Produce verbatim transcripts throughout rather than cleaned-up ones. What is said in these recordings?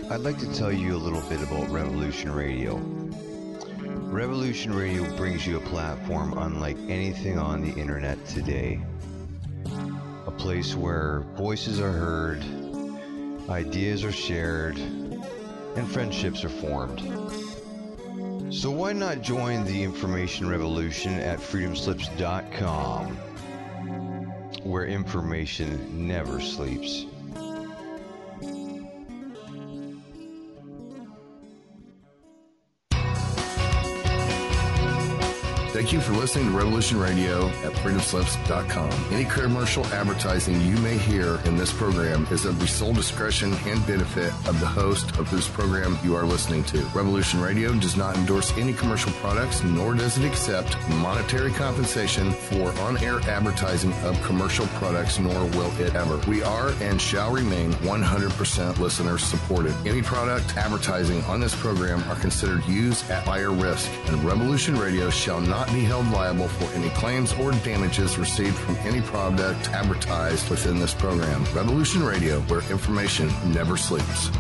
I'd like to tell you a little bit about Revolution Radio. Revolution Radio brings you a platform unlike anything on the internet today. A place where voices are heard, ideas are shared, and friendships are formed. So why not join the information revolution at freedom slips dot com, where information never sleeps. Thank you for listening to Revolution Radio at freedom slips dot com. Any commercial advertising you may hear in this program is of the sole discretion and benefit of the host of whose program you are listening to. Revolution Radio does not endorse any commercial products, nor does it accept monetary compensation for on-air advertising of commercial products, nor will it ever. We are and shall remain one hundred percent listener supported. Any product advertising on this program are considered used at higher risk, and Revolution Radio shall not be held liable for any claims or damages received from any product advertised within this program. Revolution Radio, where information never sleeps.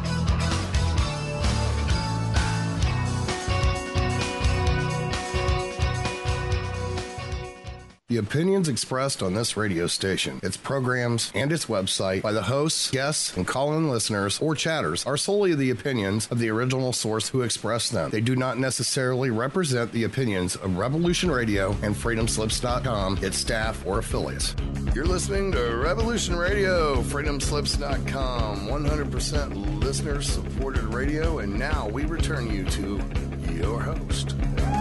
The opinions expressed on this radio station, its programs, and its website by the hosts, guests, and call-in listeners or chatters are solely the opinions of the original source who expressed them. They do not necessarily represent the opinions of Revolution Radio and freedom slips dot com, its staff, or affiliates. You're listening to Revolution Radio, freedom slips dot com, one hundred percent listener-supported radio, and now we return you to your host.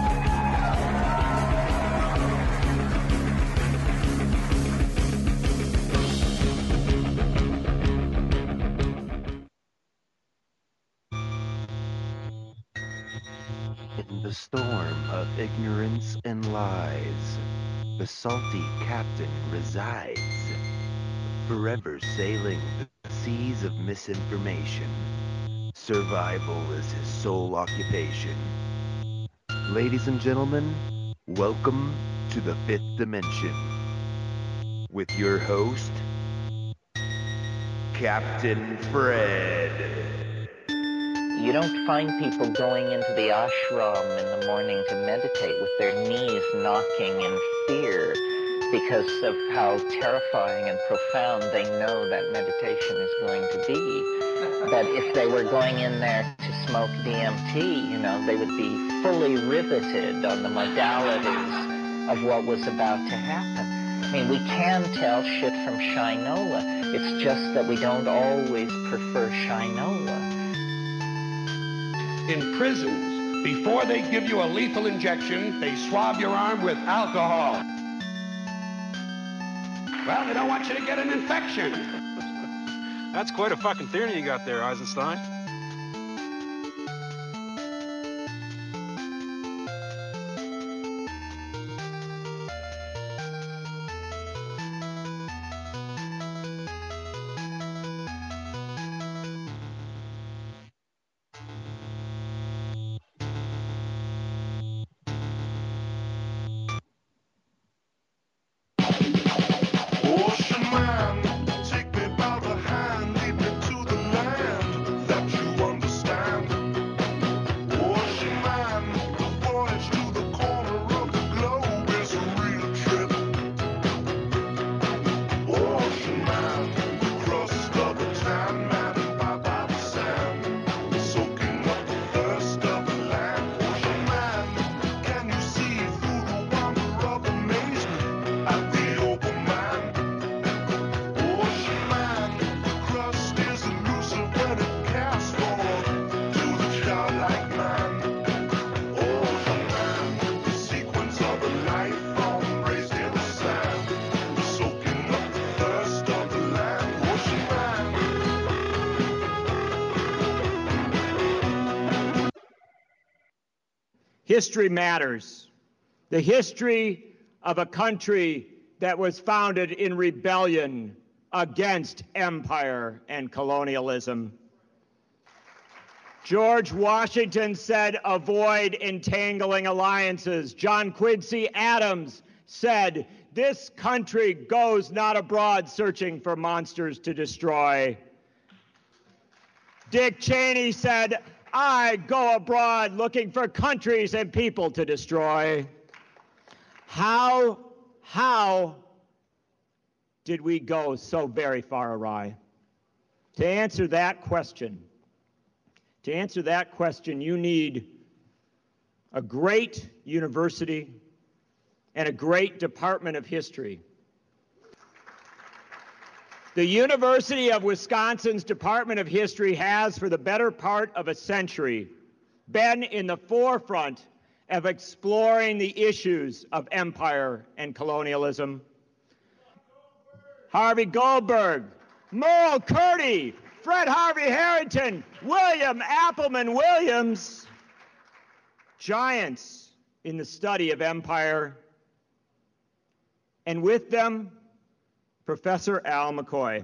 In the storm of ignorance and lies, the salty captain resides, forever sailing the seas of misinformation. Survival is his sole occupation. Ladies and gentlemen, welcome to the fifth dimension, with your host, Captain Fred. You don't find people going into the ashram in the morning to meditate with their knees knocking in fear because of how terrifying and profound they know that meditation is going to be. But if they were going in there to smoke D M T, you know, they would be fully riveted on the modalities of what was about to happen. I mean, we can tell shit from Shinola. It's just that we don't always prefer Shinola. In prisons, before they give you a lethal injection, they swab your arm with alcohol. Well, they don't want you to get an infection. That's quite a fucking theory you got there, Eisenstein. History matters. The history of a country that was founded in rebellion against empire and colonialism. George Washington said, avoid entangling alliances. John Quincy Adams said, this country goes not abroad searching for monsters to destroy. Dick Cheney said, I go abroad looking for countries and people to destroy. How, how did we go so very far awry? To answer that question, to answer that question, you need a great university and a great department of history. The University of Wisconsin's Department of History has, for the better part of a century, been in the forefront of exploring the issues of empire and colonialism. Harvey Goldberg, Merle Curdy, Fred Harvey Harrington, William Appleman Williams, giants in the study of empire, and with them, Professor Al McCoy.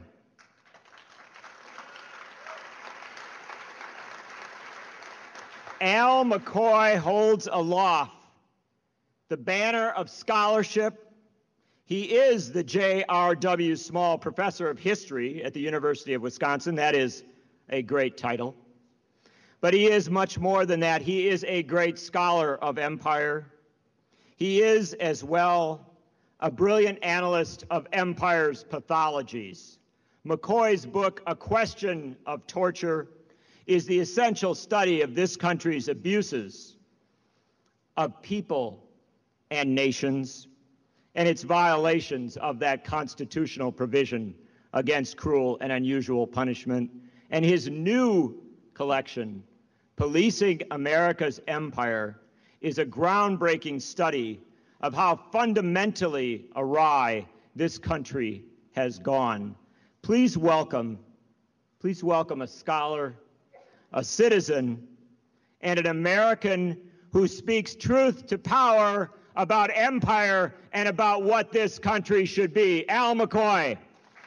Al McCoy holds aloft the banner of scholarship. He is the J R W Small Professor of History at the University of Wisconsin. That is a great title. But he is much more than that. He is a great scholar of empire. He is, as well, a brilliant analyst of empire's pathologies. McCoy's book, A Question of Torture, is the essential study of this country's abuses of people and nations, and its violations of that constitutional provision against cruel and unusual punishment. And his new collection, Policing America's Empire, is a groundbreaking study of how fundamentally awry this country has gone. Please welcome, please welcome a scholar, a citizen, and an American who speaks truth to power about empire and about what this country should be, Al McCoy.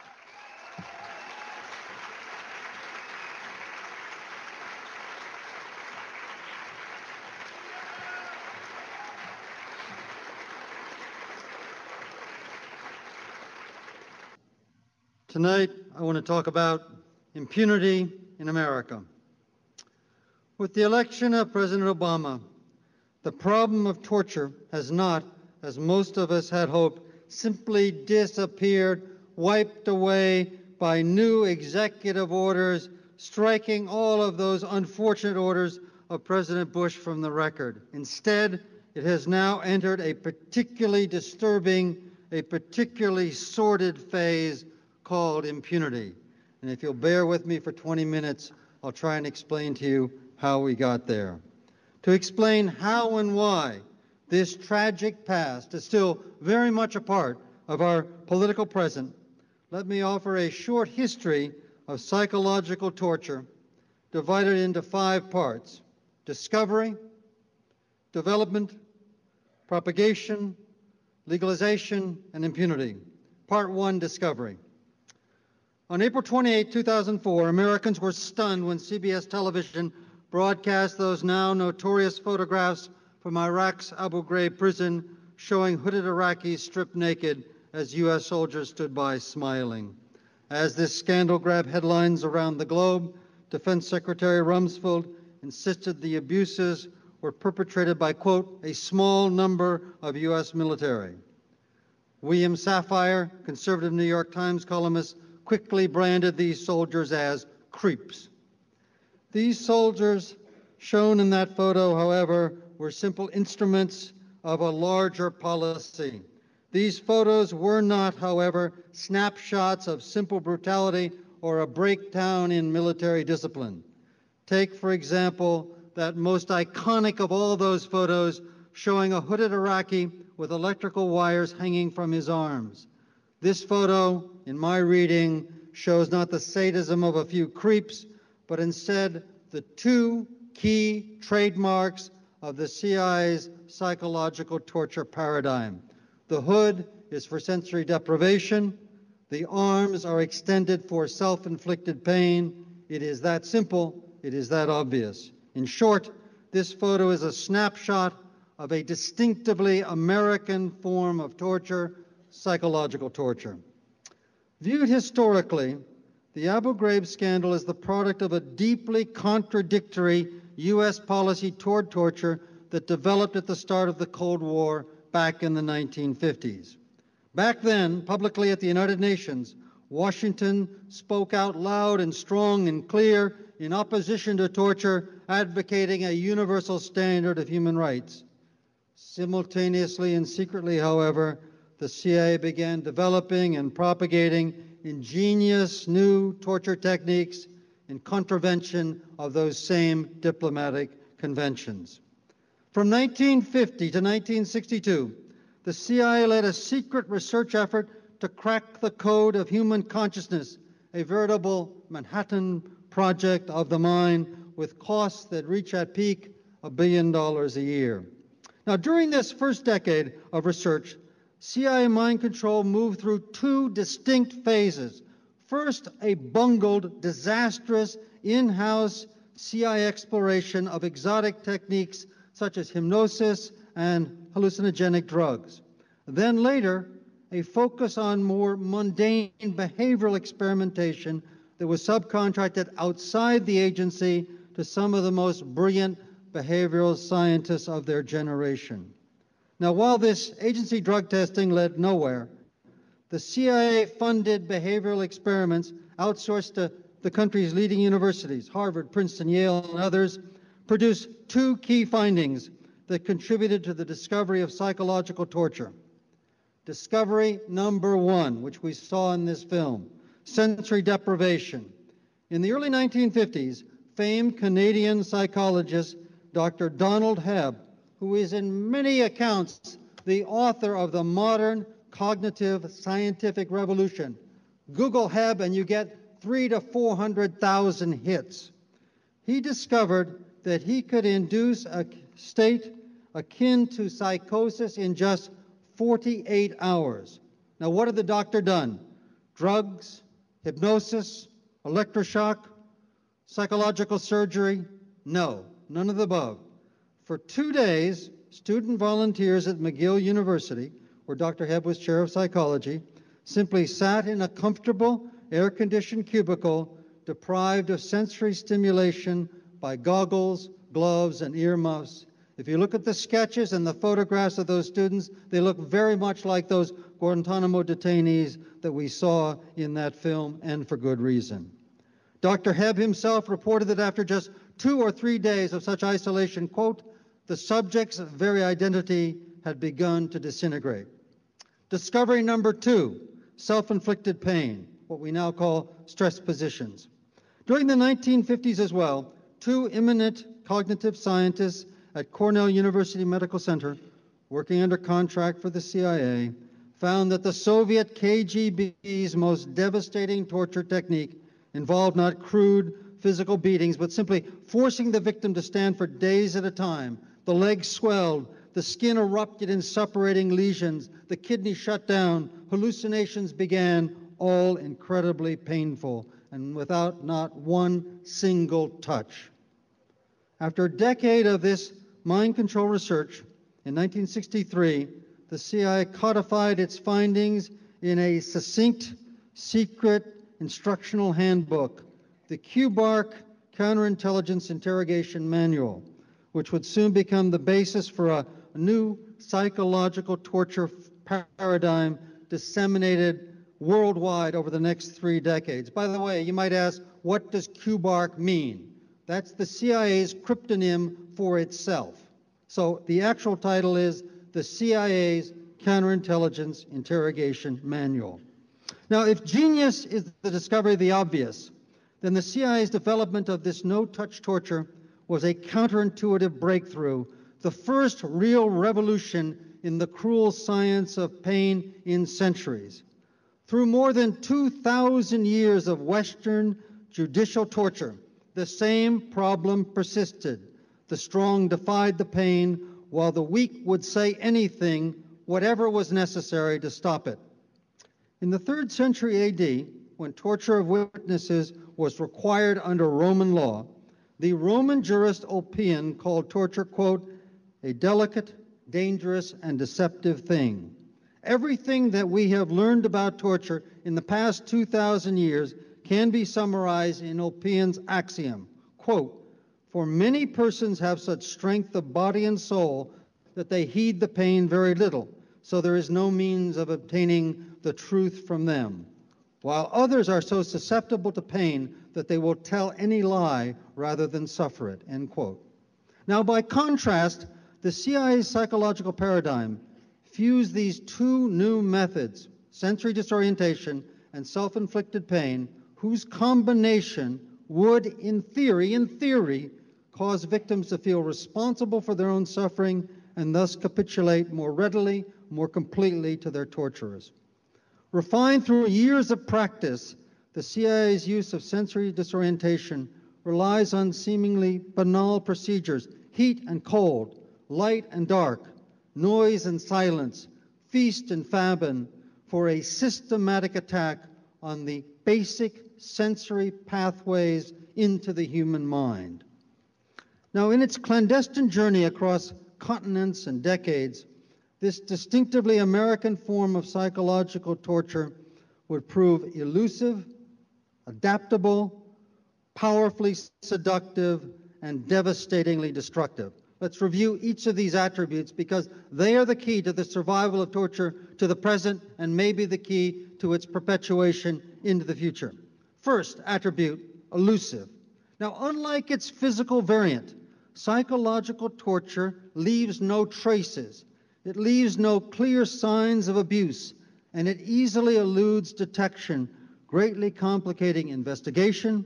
Tonight, I want to talk about impunity in America. With the election of President Obama, the problem of torture has not, as most of us had hoped, simply disappeared, wiped away by new executive orders, striking all of those unfortunate orders of President Bush from the record. Instead, it has now entered a particularly disturbing, a particularly sordid phase called impunity. And if you'll bear with me for twenty minutes, I'll try and explain to you how we got there. To explain how and why this tragic past is still very much a part of our political present, let me offer a short history of psychological torture divided into five parts: discovery, development, propagation, legalization, and impunity. Part one, discovery. On April twenty-eighth, two thousand four, Americans were stunned when C B S television broadcast those now notorious photographs from Iraq's Abu Ghraib prison showing hooded Iraqis stripped naked as U S soldiers stood by smiling. As this scandal grabbed headlines around the globe, Defense Secretary Rumsfeld insisted the abuses were perpetrated by, quote, a small number of U S military. William Safire, conservative New York Times columnist, quickly branded these soldiers as creeps. These soldiers shown in that photo, however, were simple instruments of a larger policy. These photos were not, however, snapshots of simple brutality or a breakdown in military discipline. Take, for example, that most iconic of all those photos showing a hooded Iraqi with electrical wires hanging from his arms. This photo, in my reading, shows not the sadism of a few creeps, but instead the two key trademarks of the C I A's psychological torture paradigm. The hood is for sensory deprivation. The arms are extended for self-inflicted pain. It is that simple. It is that obvious. In short, this photo is a snapshot of a distinctively American form of torture, psychological torture. Viewed historically, the Abu Ghraib scandal is the product of a deeply contradictory U S policy toward torture that developed at the start of the Cold War back in the nineteen fifties. Back then, publicly at the United Nations, Washington spoke out loud and strong and clear in opposition to torture, advocating a universal standard of human rights. Simultaneously and secretly, however, the C I A began developing and propagating ingenious new torture techniques in contravention of those same diplomatic conventions. From nineteen fifty to nineteen sixty-two, the C I A led a secret research effort to crack the code of human consciousness, a veritable Manhattan Project of the mind with costs that reach at peak a billion dollars a year. Now, during this first decade of research, C I A mind control moved through two distinct phases. First, a bungled, disastrous, in-house C I A exploration of exotic techniques such as hypnosis and hallucinogenic drugs. Then later, a focus on more mundane behavioral experimentation that was subcontracted outside the agency to some of the most brilliant behavioral scientists of their generation. Now, while this agency drug testing led nowhere, the C I A funded behavioral experiments outsourced to the country's leading universities, Harvard, Princeton, Yale, and others, produced two key findings that contributed to the discovery of psychological torture. Discovery number one, which we saw in this film, sensory deprivation. In the early nineteen fifties, famed Canadian psychologist Doctor Donald Hebb, who is in many accounts the author of the modern cognitive scientific revolution. Google Hebb and you get three to four hundred thousand hits. He discovered that he could induce a state akin to psychosis in just forty-eight hours. Now, what had the doctor done? Drugs, hypnosis, electroshock, psychological surgery? No, none of the above. For two days, student volunteers at McGill University, where Doctor Hebb was chair of psychology, simply sat in a comfortable, air-conditioned cubicle, deprived of sensory stimulation by goggles, gloves, and earmuffs. If you look at the sketches and the photographs of those students, they look very much like those Guantanamo detainees that we saw in that film, and for good reason. Doctor Hebb himself reported that after just two or three days of such isolation, quote, the subject's very identity had begun to disintegrate. Discovery number two, self-inflicted pain, what we now call stress positions. During the nineteen fifties as well, two eminent cognitive scientists at Cornell University Medical Center, working under contract for the C I A, found that the Soviet K G B's most devastating torture technique involved not crude physical beatings, but simply forcing the victim to stand for days at a time. The legs swelled, the skin erupted in separating lesions, the kidney shut down, hallucinations began, all incredibly painful and without not one single touch. After a decade of this mind control research, in nineteen sixty-three, the C I A codified its findings in a succinct, secret instructional handbook, the QBARC Counterintelligence Interrogation Manual, which would soon become the basis for a new psychological torture paradigm disseminated worldwide over the next three decades. By the way, you might ask, what does QBARC mean? That's the C I A's cryptonym for itself. So the actual title is the C I A's Counterintelligence Interrogation Manual. Now, if genius is the discovery of the obvious, then the C I A's development of this no-touch torture was a counterintuitive breakthrough, the first real revolution in the cruel science of pain in centuries. Through more than two thousand years of Western judicial torture, the same problem persisted. The strong defied the pain, while the weak would say anything, whatever was necessary to stop it. In the third century A D, when torture of witnesses was required under Roman law, the Roman jurist Ulpian called torture, quote, a delicate, dangerous, and deceptive thing. Everything that we have learned about torture in the past two thousand years can be summarized in Ulpian's axiom, quote, "For many persons have such strength of body and soul that they heed the pain very little, so there is no means of obtaining the truth from them, while others are so susceptible to pain that they will tell any lie rather than suffer it," end quote. Now, by contrast, the C I A's psychological paradigm fused these two new methods, sensory disorientation and self-inflicted pain, whose combination would, in theory, in theory, cause victims to feel responsible for their own suffering and thus capitulate more readily, more completely to their torturers. Refined through years of practice, the C I A's use of sensory disorientation relies on seemingly banal procedures: heat and cold, light and dark, noise and silence, feast and famine, for a systematic attack on the basic sensory pathways into the human mind. Now, in its clandestine journey across continents and decades, this distinctively American form of psychological torture would prove elusive, adaptable, powerfully seductive, and devastatingly destructive. Let's review each of these attributes because they are the key to the survival of torture to the present and maybe the key to its perpetuation into the future. First attribute, elusive. Now, unlike its physical variant, psychological torture leaves no traces. It leaves no clear signs of abuse, and it easily eludes detection, greatly complicating investigation,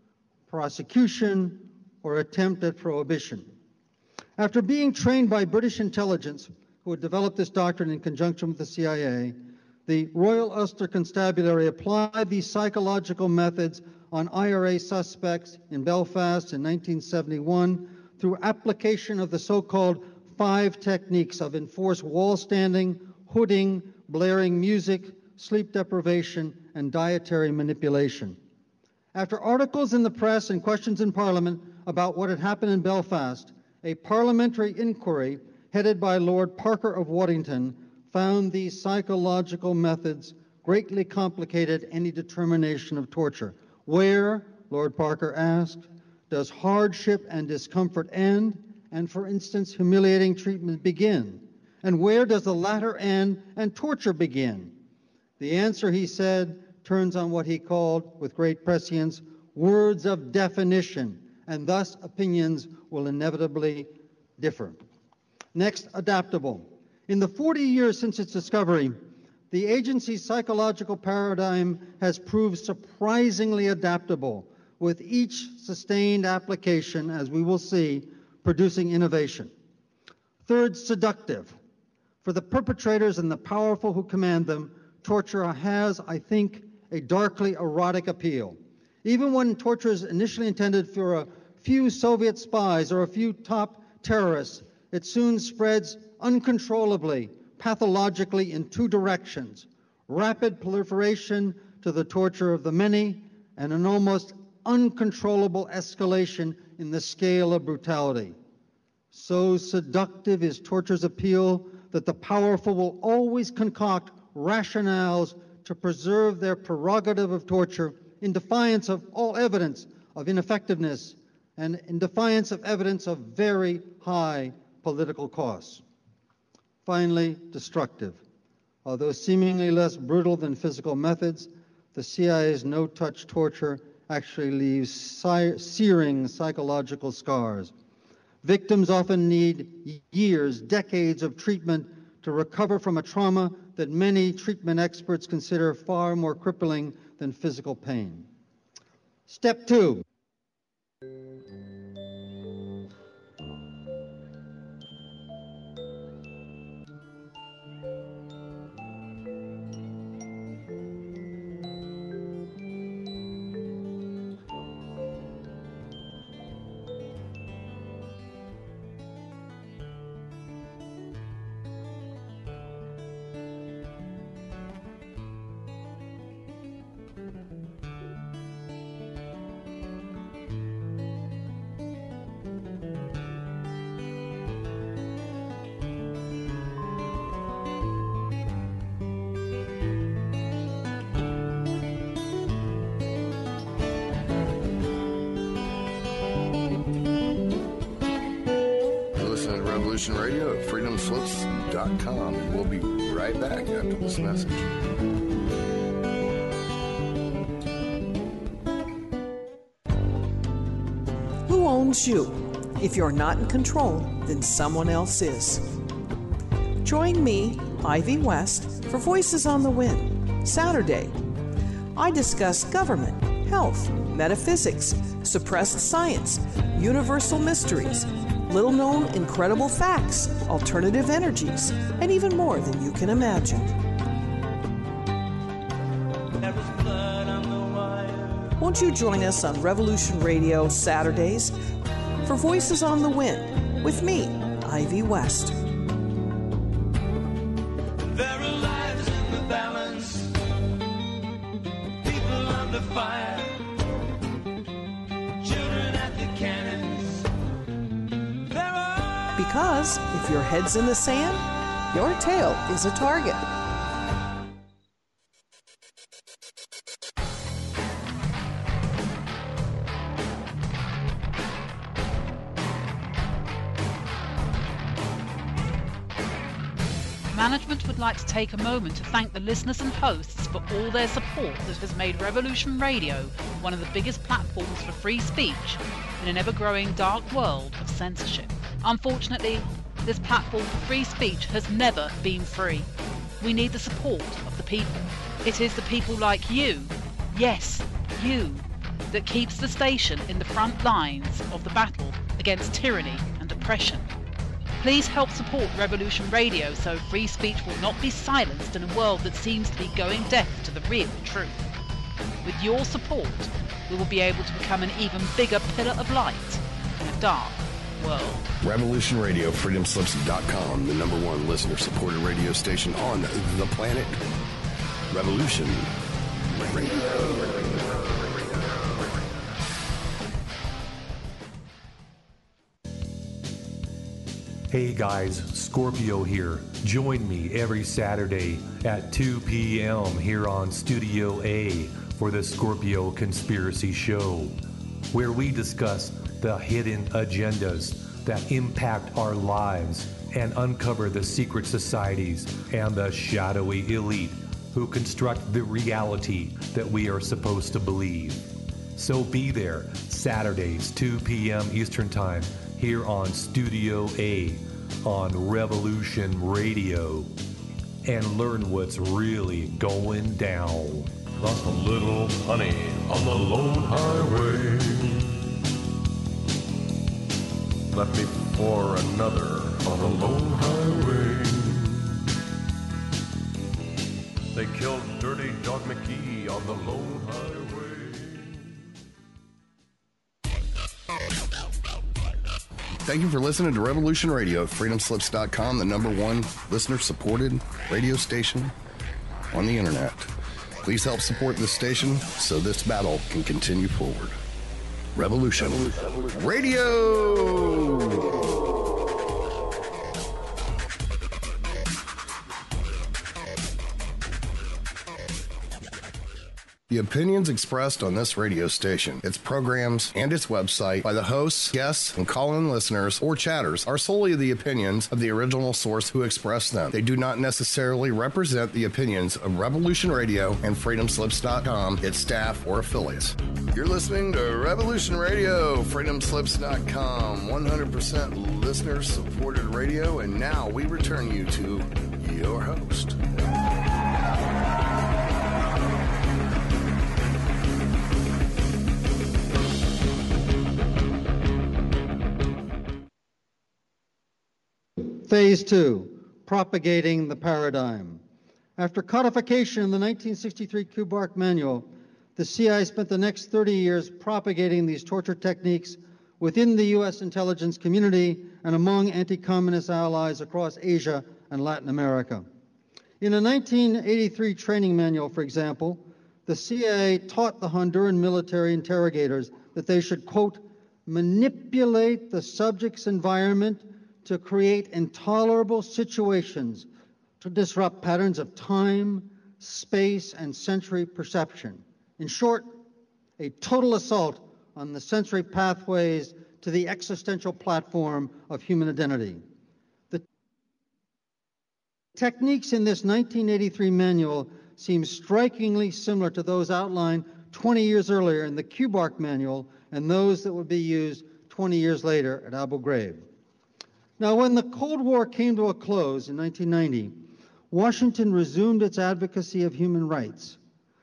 prosecution, or attempt at prohibition. After being trained by British intelligence, who had developed this doctrine in conjunction with the C I A, the Royal Ulster Constabulary applied these psychological methods on I R A suspects in Belfast in nineteen seventy-one through application of the so-called five techniques of enforced wall standing, hooding, blaring music, sleep deprivation, and dietary manipulation. After articles in the press and questions in Parliament about what had happened in Belfast, a parliamentary inquiry headed by Lord Parker of Waddington found these psychological methods greatly complicated any determination of torture. Where, Lord Parker asked, does hardship and discomfort end, and, for instance, humiliating treatment begin? And where does the latter end and torture begin? The answer, he said, turns on what he called, with great prescience, words of definition, and thus opinions will inevitably differ. Next, adaptable. In the forty years since its discovery, the agency's psychological paradigm has proved surprisingly adaptable, with each sustained application, as we will see, producing innovation. Third, seductive. For the perpetrators and the powerful who command them, torture has, I think, a darkly erotic appeal. Even when torture is initially intended for a few Soviet spies or a few top terrorists, it soon spreads uncontrollably, pathologically in two directions: rapid proliferation to the torture of the many, and an almost uncontrollable escalation in the scale of brutality. So seductive is torture's appeal that the powerful will always concoct rationales to preserve their prerogative of torture in defiance of all evidence of ineffectiveness and in defiance of evidence of very high political costs. Finally, destructive. Although seemingly less brutal than physical methods, the C I A's no-touch torture actually leaves searing psychological scars. Victims often need years, decades of treatment to recover from a trauma that many treatment experts consider far more crippling than physical pain. Step two. Revolution Radio at freedom slips dot com, and we'll be right back after this message. Who owns you? If you're not in control, then someone else is. Join me, Ivy West, for Voices on the Wind, Saturday. I discuss government, health, metaphysics, suppressed science, universal mysteries, little-known incredible facts, alternative energies, and even more than you can imagine. Won't you join us on Revolution Radio Saturdays for Voices on the Wind with me, Ivy West. There are lives in the balance, people under fire, children at the cannons. There are... Because if your head's in the sand, your tail is a target. Management would like to take a moment to thank the listeners and hosts for all their support that has made Revolution Radio one of the biggest platforms for free speech in an ever-growing dark world of censorship. Unfortunately, this platform for free speech has never been free. We need the support of the people. It is the people like you, yes, you, that keeps the station in the front lines of the battle against tyranny and oppression. Please help support Revolution Radio so free speech will not be silenced in a world that seems to be going deaf to the real truth. With your support, we will be able to become an even bigger pillar of light in a dark world. Revolution Radio, freedom slips dot com, the number one listener-supported radio station on the planet. Revolution Radio. Hey guys, Scorpio here. Join me every Saturday at two p.m. here on Studio A for the Scorpio Conspiracy Show, where we discuss the hidden agendas that impact our lives and uncover the secret societies and the shadowy elite who construct the reality that we are supposed to believe. So be there Saturdays, two p.m. Eastern Time, here on Studio A on Revolution Radio, and learn what's really going down. Lost a little honey on the lone highway, left me for another on the lone highway. They killed Dirty Dog McGee on the lone highway. Thank you for listening to Revolution Radio at freedom slips dot com, the number one listener-supported radio station on the internet. Please help support this station so this battle can continue forward. Revolution Radio! The opinions expressed on this radio station, its programs, and its website by the hosts, guests, and call-in listeners or chatters are solely the opinions of the original source who expressed them. They do not necessarily represent the opinions of Revolution Radio and freedom slips dot com, its staff, or affiliates. You're listening to Revolution Radio, freedom slips dot com, one hundred percent listener-supported radio, and now we return you to your host. Phase two, propagating the paradigm. After codification in the nineteen sixty-three Kubark Manual, the C I A spent the next thirty years propagating these torture techniques within the U S intelligence community and among anti-communist allies across Asia and Latin America. In a nineteen eighty-three training manual, for example, the C I A taught the Honduran military interrogators that they should, quote, manipulate the subject's environment to create intolerable situations to disrupt patterns of time, space, and sensory perception. In short, a total assault on the sensory pathways to the existential platform of human identity. techniques in this nineteen eighty-three manual seem strikingly similar to those outlined twenty years earlier in the Kubark manual and those that would be used twenty years later at Abu Ghraib. Now, when the Cold War came to a close in nineteen ninety, Washington resumed its advocacy of human rights,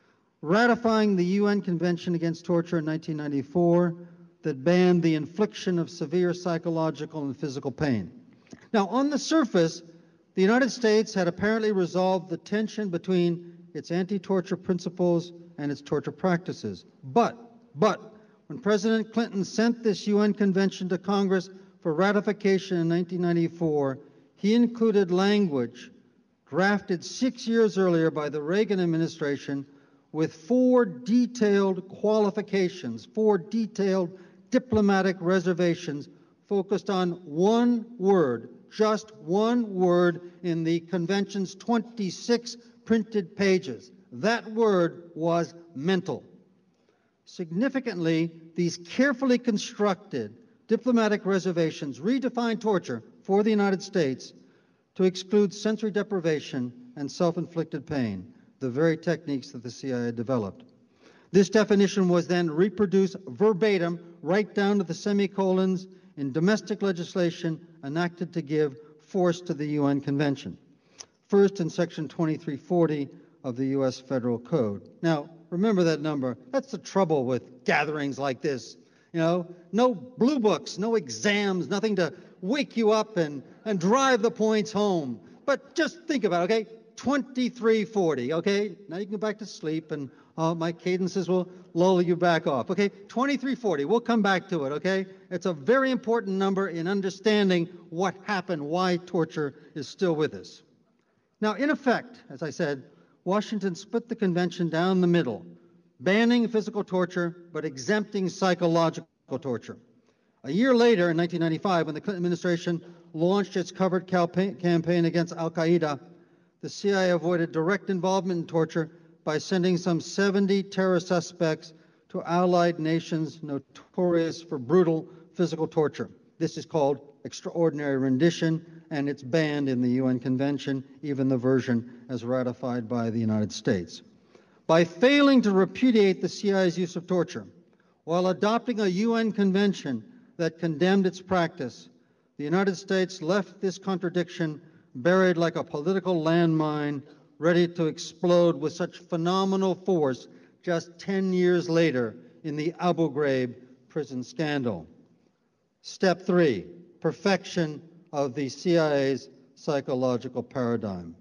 ratifying the U N Convention Against Torture in nineteen ninety-four that banned the infliction of severe psychological and physical pain. Now, on the surface, the United States had apparently resolved the tension between its anti-torture principles and its torture practices. But, but, when President Clinton sent this U N convention to Congress for ratification in nineteen ninety-four, he included language drafted six years earlier by the Reagan administration with four detailed qualifications, four detailed diplomatic reservations focused on one word, just one word in the convention's twenty-six printed pages. That word was mental. Significantly, these carefully constructed diplomatic reservations redefine torture for the United States to exclude sensory deprivation and self-inflicted pain, the very techniques that the C I A developed. This definition was then reproduced verbatim right down to the semicolons in domestic legislation enacted to give force to the U N Convention. First in Section twenty-three forty of the U S Federal Code. Now, remember that number. That's the trouble with gatherings like this. You know, no blue books, no exams, nothing to wake you up and, and drive the points home. But just think about it, okay? twenty-three forty, okay? Now you can go back to sleep and uh, my cadences will lull you back off, okay? twenty-three forty, we'll come back to it, okay? It's a very important number in understanding what happened, why torture is still with us. Now, in effect, as I said, Washington split the convention down the middle, banning physical torture but exempting psychological torture. A year later, in nineteen ninety-five, when the Clinton administration launched its covert campaign against al-Qaeda, the C I A avoided direct involvement in torture by sending some seventy terror suspects to allied nations notorious for brutal physical torture. This is called extraordinary rendition, and it's banned in the U N Convention, even the version as ratified by the United States. By failing to repudiate the C I A's use of torture, while adopting a U N convention that condemned its practice, the United States left this contradiction buried like a political landmine, ready to explode with such phenomenal force just ten years later in the Abu Ghraib prison scandal. Step three, perfection of the C I A's psychological paradigm.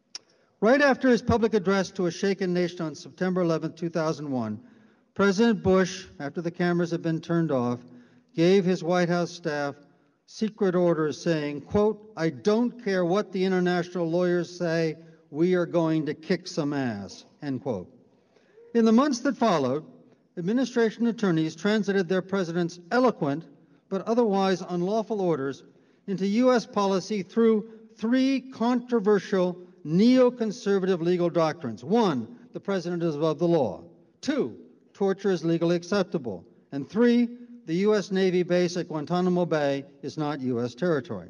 Right after his public address to a shaken nation on September eleventh, two thousand one, President Bush, after the cameras had been turned off, gave his White House staff secret orders saying, quote, "I don't care what the international lawyers say, we are going to kick some ass," end quote. In the months that followed, administration attorneys translated their president's eloquent but otherwise unlawful orders into U S policy through three controversial neoconservative legal doctrines. One, the president is above the law. Two, torture is legally acceptable. And three, the U S Navy base at Guantanamo Bay is not U S territory.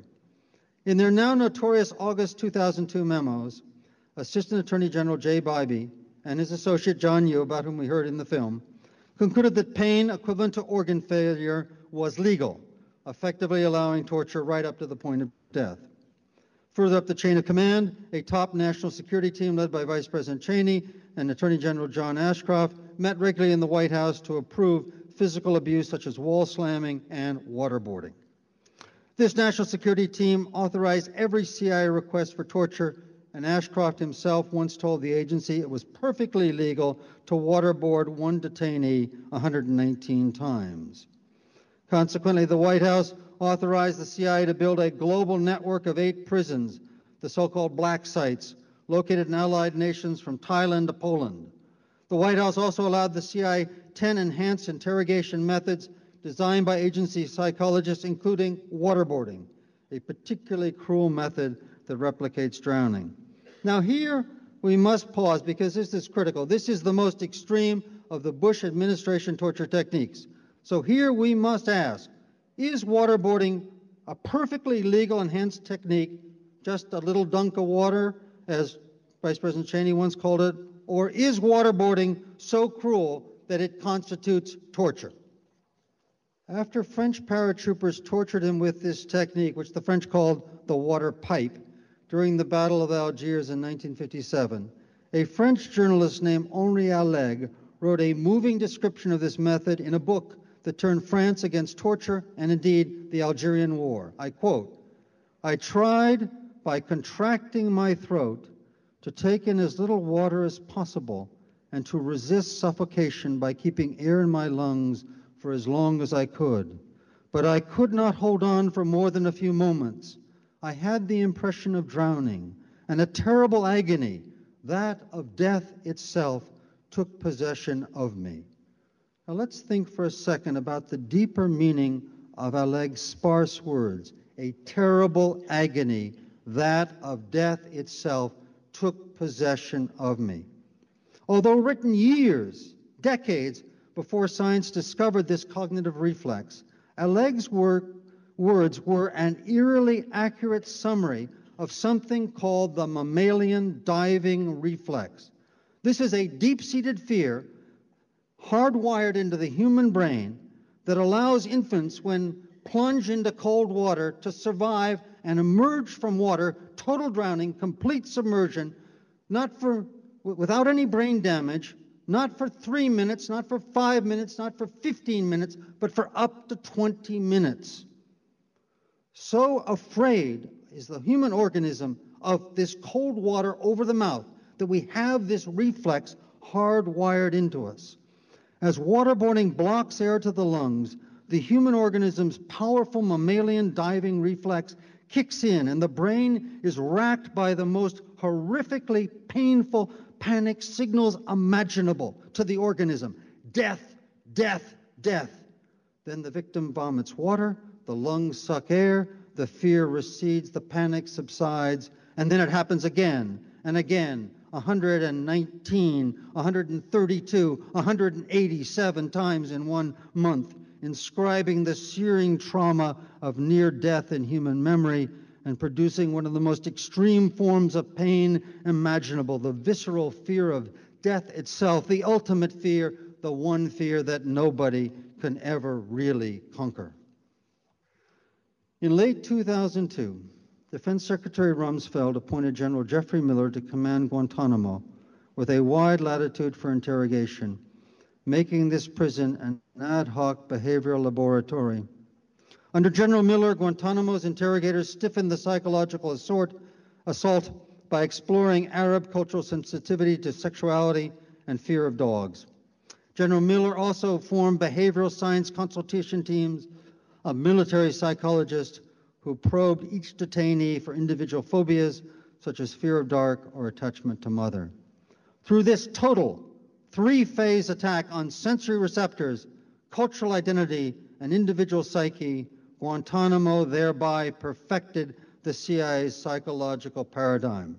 In their now notorious August two thousand two memos, Assistant Attorney General Jay Bybee and his associate John Yoo, about whom we heard in the film, concluded that pain equivalent to organ failure was legal, effectively allowing torture right up to the point of death. Further up the chain of command, a top national security team led by Vice President Cheney and Attorney General John Ashcroft met regularly in the White House to approve physical abuse such as wall slamming and waterboarding. This national security team authorized every C I A request for torture, and Ashcroft himself once told the agency it was perfectly legal to waterboard one detainee one hundred nineteen times. Consequently, the White House authorized the C I A to build a global network of eight prisons, the so-called black sites, located in allied nations from Thailand to Poland. The White House also allowed the C I A ten enhanced interrogation methods designed by agency psychologists, including waterboarding, a particularly cruel method that replicates drowning. Now here we must pause because this is critical. This is the most extreme of the Bush administration torture techniques. So here we must ask, is waterboarding a perfectly legal enhanced technique just a little dunk of water, as Vice President Cheney once called it, or is waterboarding so cruel that it constitutes torture? After French paratroopers tortured him with this technique, which the French called the water pipe, during the Battle of Algiers in nineteen fifty-seven, a French journalist named Henri Alleg wrote a moving description of this method in a book that turned France against torture and indeed the Algerian War. I quote, "I tried by contracting my throat to take in as little water as possible and to resist suffocation by keeping air in my lungs for as long as I could. But I could not hold on for more than a few moments. I had the impression of drowning, and a terrible agony, that of death itself, took possession of me." Now let's think for a second about the deeper meaning of Alleg's sparse words. A terrible agony, that of death itself, took possession of me. Although written years, decades before science discovered this cognitive reflex, Alleg's wor- words were an eerily accurate summary of something called the mammalian diving reflex. This is a deep-seated fear hardwired into the human brain that allows infants, when plunged into cold water, to survive and emerge from water, total drowning, complete submersion, not for, without any brain damage, not for three minutes, not for five minutes, not for fifteen minutes, but for up to twenty minutes. So afraid is the human organism of this cold water over the mouth that we have this reflex hardwired into us. As waterboarding blocks air to the lungs, the human organism's powerful mammalian diving reflex kicks in, and the brain is racked by the most horrifically painful panic signals imaginable to the organism. Death, death, death. Then the victim vomits water, the lungs suck air, the fear recedes, the panic subsides, and then it happens again and again, one hundred nineteen, one hundred thirty-two, one hundred eighty-seven times in one month, inscribing the searing trauma of near death in human memory and producing one of the most extreme forms of pain imaginable, the visceral fear of death itself, the ultimate fear, the one fear that nobody can ever really conquer. In late two thousand two, Defense Secretary Rumsfeld appointed General Jeffrey Miller to command Guantanamo with a wide latitude for interrogation, making this prison an ad hoc behavioral laboratory. Under General Miller, Guantanamo's interrogators stiffened the psychological assault, assault by exploring Arab cultural sensitivity to sexuality and fear of dogs. General Miller also formed behavioral science consultation teams of military psychologists who probed each detainee for individual phobias, such as fear of dark or attachment to mother. Through this total three-phase attack on sensory receptors, cultural identity, and individual psyche, Guantanamo thereby perfected the C I A's psychological paradigm.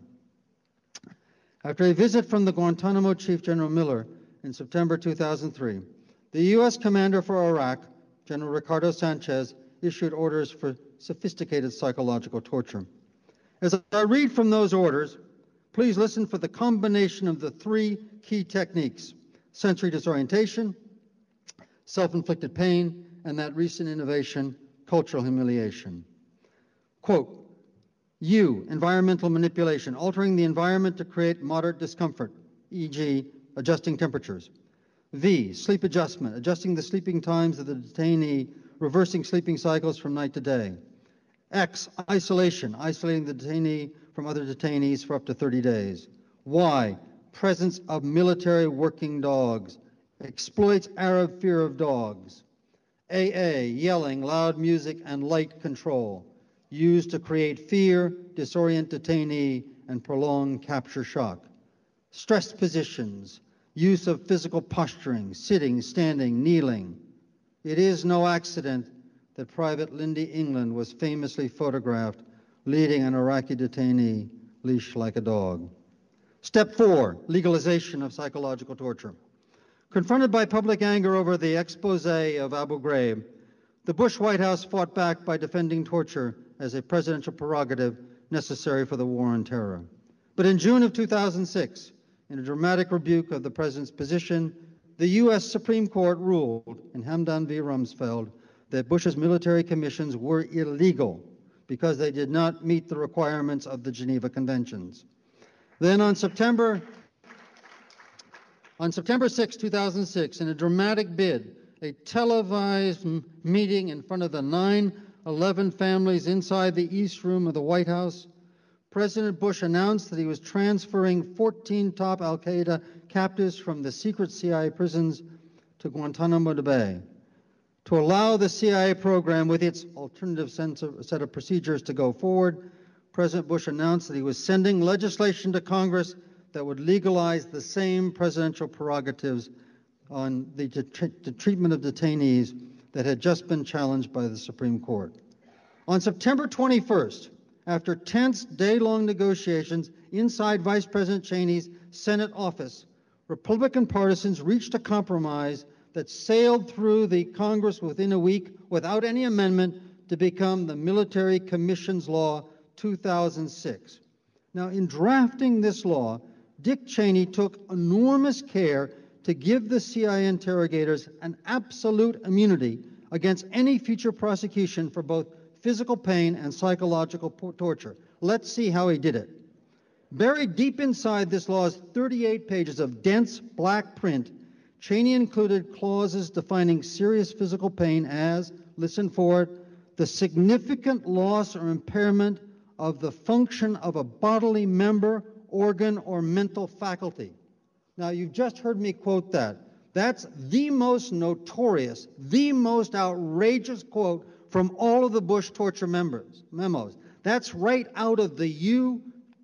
After a visit from the Guantanamo Chief, General Miller, in September two thousand three, the U S commander for Iraq, General Ricardo Sanchez, issued orders for sophisticated psychological torture. As I read from those orders, please listen for the combination of the three key techniques: sensory disorientation, self-inflicted pain, and that recent innovation, cultural humiliation. Quote, U, environmental manipulation, altering the environment to create moderate discomfort, for example, adjusting temperatures. V, sleep adjustment, adjusting the sleeping times of the detainee, reversing sleeping cycles from night to day. X, isolation, isolating the detainee from other detainees for up to thirty days. Y, presence of military working dogs, exploits Arab fear of dogs. A A, yelling, loud music, and light control, used to create fear, disorient detainee, and prolong capture shock. Stressed positions, use of physical posturing, sitting, standing, kneeling. It is no accident that Private Lindy England was famously photographed leading an Iraqi detainee leashed like a dog. Step four, legalization of psychological torture. Confronted by public anger over the expose of Abu Ghraib, the Bush White House fought back by defending torture as a presidential prerogative necessary for the war on terror. But in June of two thousand six, in a dramatic rebuke of the president's position, the U S Supreme Court ruled in Hamdan v. Rumsfeld that Bush's military commissions were illegal because they did not meet the requirements of the Geneva Conventions. Then on September, on September sixth, two thousand six, in a dramatic bid, a televised meeting in front of the nine eleven families inside the East Room of the White House, President Bush announced that he was transferring fourteen top al-Qaeda captives from the secret C I A prisons to Guantanamo Bay. To allow the C I A program with its alternative set of procedures to go forward, President Bush announced that he was sending legislation to Congress that would legalize the same presidential prerogatives on the, the treatment of detainees that had just been challenged by the Supreme Court. On September twenty-first, after tense day-long negotiations inside Vice President Cheney's Senate office, Republican partisans reached a compromise that sailed through the Congress within a week without any amendment to become the Military Commissions Law two thousand six. Now, in drafting this law, Dick Cheney took enormous care to give the C I A interrogators an absolute immunity against any future prosecution for both physical pain and psychological torture. Let's see how he did it. Buried deep inside this law's thirty-eight pages of dense black print, Cheney included clauses defining serious physical pain as, listen for it, the significant loss or impairment of the function of a bodily member, organ, or mental faculty. Now, you've just heard me quote that. That's the most notorious, the most outrageous quote from all of the Bush torture members, memos. That's right out of the Yoo,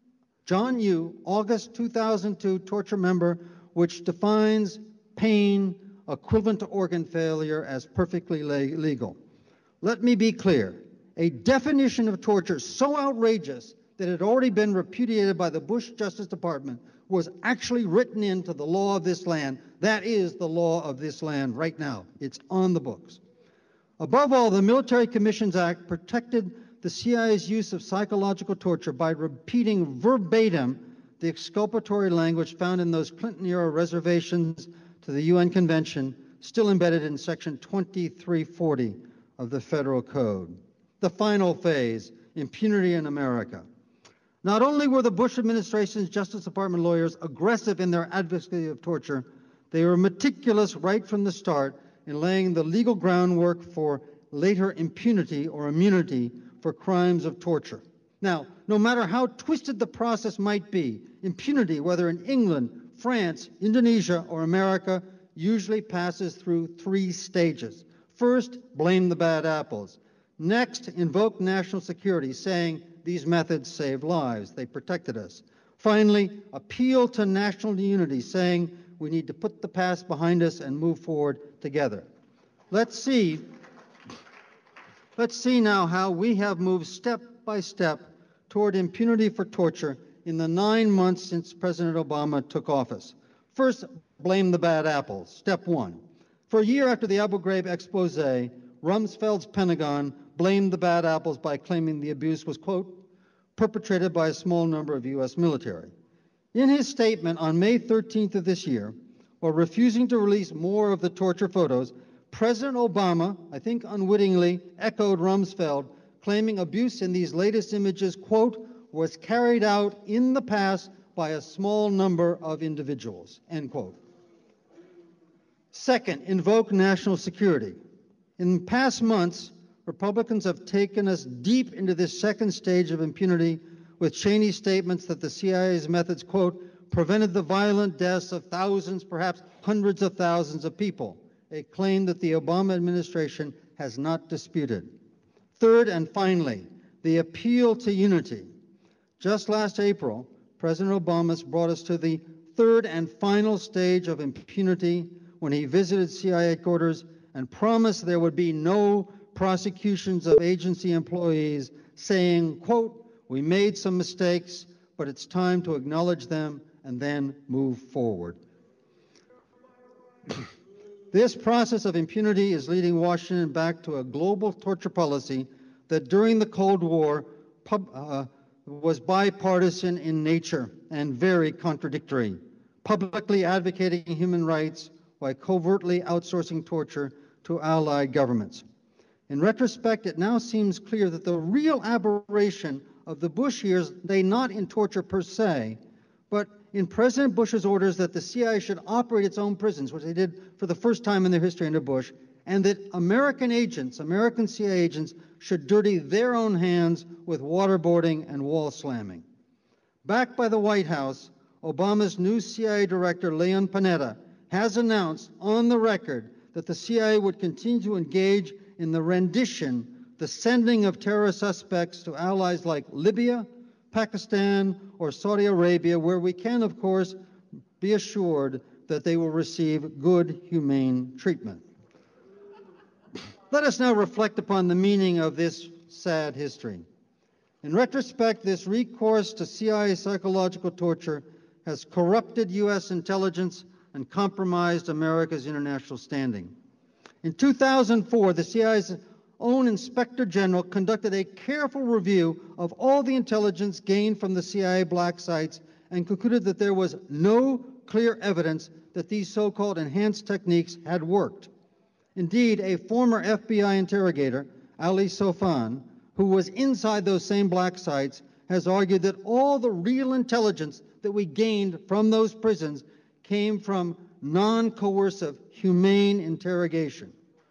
John Yoo, August two thousand two torture member, which defines pain equivalent to organ failure as perfectly legal. Let me be clear. A definition of torture so outrageous that it had already been repudiated by the Bush Justice Department was actually written into the law of this land. That is the law of this land right now. It's on the books. Above all, the Military Commissions Act protected the C I A's use of psychological torture by repeating verbatim the exculpatory language found in those Clinton-era reservations to the U N Convention, still embedded in Section twenty-three forty of the Federal Code. The final phase, impunity in America. Not only were the Bush administration's Justice Department lawyers aggressive in their advocacy of torture, they were meticulous right from the start in laying the legal groundwork for later impunity or immunity for crimes of torture. Now, no matter how twisted the process might be, impunity, whether in England, France, Indonesia, or America, usually passes through three stages. First, blame the bad apples. Next, invoke national security, saying these methods saved lives, they protected us. Finally, appeal to national unity, saying we need to put the past behind us and move forward together. Let's see, let's see now how we have moved step by step toward impunity for torture in the nine months since President Obama took office. First, blame the bad apples. Step one. For a year after the Abu Ghraib expose, Rumsfeld's Pentagon blamed the bad apples by claiming the abuse was, quote, perpetrated by a small number of U S military. In his statement on May thirteenth of this year, while refusing to release more of the torture photos, President Obama, I think unwittingly, echoed Rumsfeld, claiming abuse in these latest images, quote, was carried out in the past by a small number of individuals, end quote. Second, invoke national security. In past months, Republicans have taken us deep into this second stage of impunity with Cheney's statements that the C I A's methods, quote, prevented the violent deaths of thousands, perhaps hundreds of thousands of people, a claim that the Obama administration has not disputed. Third and finally, the appeal to unity. Just last April, President Obama brought us to the third and final stage of impunity when he visited C I A headquarters and promised there would be no prosecutions of agency employees, saying, quote, we made some mistakes, but it's time to acknowledge them and then move forward. This process of impunity is leading Washington back to a global torture policy that during the Cold War pub, uh, was bipartisan in nature and very contradictory, publicly advocating human rights while covertly outsourcing torture to allied governments. In retrospect, it now seems clear that the real aberration of the Bush years lay not in torture per se, but in President Bush's orders that the C I A should operate its own prisons, which they did for the first time in their history under Bush, and that American agents, American C I A agents, should dirty their own hands with waterboarding and wall slamming. Backed by the White House, Obama's new C I A director, Leon Panetta, has announced on the record that the C I A would continue to engage in the rendition, the sending of terrorist suspects to allies like Libya, Pakistan, or Saudi Arabia, where we can, of course, be assured that they will receive good, humane treatment. Let us now reflect upon the meaning of this sad history. In retrospect, this recourse to C I A psychological torture has corrupted U S intelligence and compromised America's international standing. In two thousand four, the C I A's own Inspector General conducted a careful review of all the intelligence gained from the C I A black sites and concluded that there was no clear evidence that these so-called enhanced techniques had worked. Indeed, a former F B I interrogator, Ali Sofan, who was inside those same black sites, has argued that all the real intelligence that we gained from those prisons came from non-coercive, humane interrogation.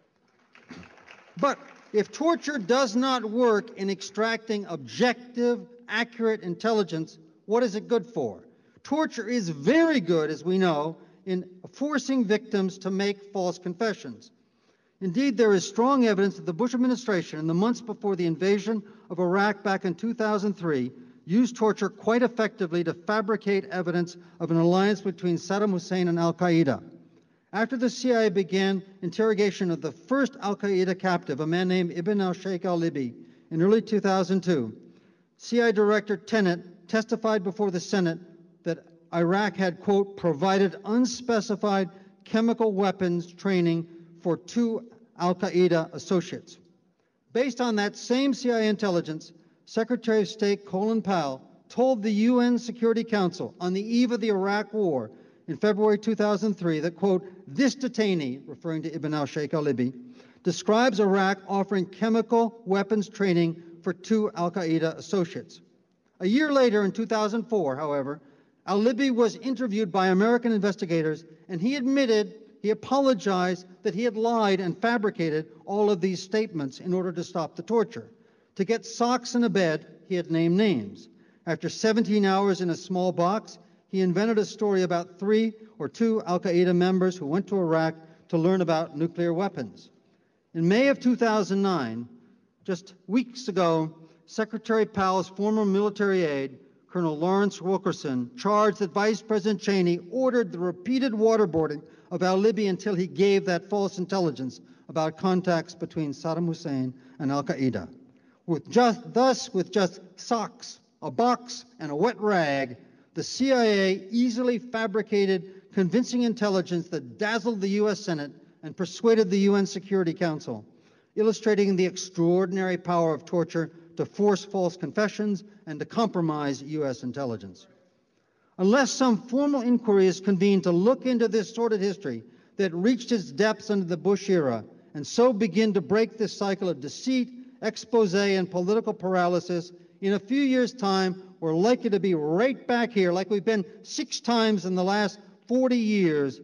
But if torture does not work in extracting objective, accurate intelligence, what is it good for? Torture is very good, as we know, in forcing victims to make false confessions. Indeed, there is strong evidence that the Bush administration, in the months before the invasion of Iraq back in two thousand three, used torture quite effectively to fabricate evidence of an alliance between Saddam Hussein and al-Qaeda. After the C I A began interrogation of the first al-Qaeda captive, a man named Ibn al-Sheikh al-Libi, in early two thousand two, C I A Director Tenet testified before the Senate that Iraq had, quote, provided unspecified chemical weapons training for two al-Qaeda associates. Based on that same C I A intelligence, Secretary of State Colin Powell told the U N Security Council on the eve of the Iraq War in February two thousand three that, quote, this detainee, referring to Ibn al-Sheikh al-Libi, describes Iraq offering chemical weapons training for two al-Qaeda associates. A year later, in two thousand four, however, al-Libi was interviewed by American investigators, and he admitted, he apologized that he had lied and fabricated all of these statements in order to stop the torture. To get socks and a bed, he had named names. After seventeen hours in a small box, he invented a story about three or two al-Qaeda members who went to Iraq to learn about nuclear weapons. In May of two thousand nine, just weeks ago, Secretary Powell's former military aide, Colonel Lawrence Wilkerson, charged that Vice President Cheney ordered the repeated waterboarding of al-Libi until he gave that false intelligence about contacts between Saddam Hussein and al-Qaeda. With just, thus, with just socks, a box, and a wet rag, the C I A easily fabricated convincing intelligence that dazzled the U S Senate and persuaded the U N Security Council, illustrating the extraordinary power of torture to force false confessions and to compromise U S intelligence. Unless some formal inquiry is convened to look into this sordid history that reached its depths under the Bush era and so begin to break this cycle of deceit, expose, and political paralysis, in a few years' time, we're likely to be right back here, like we've been six times in the last forty years,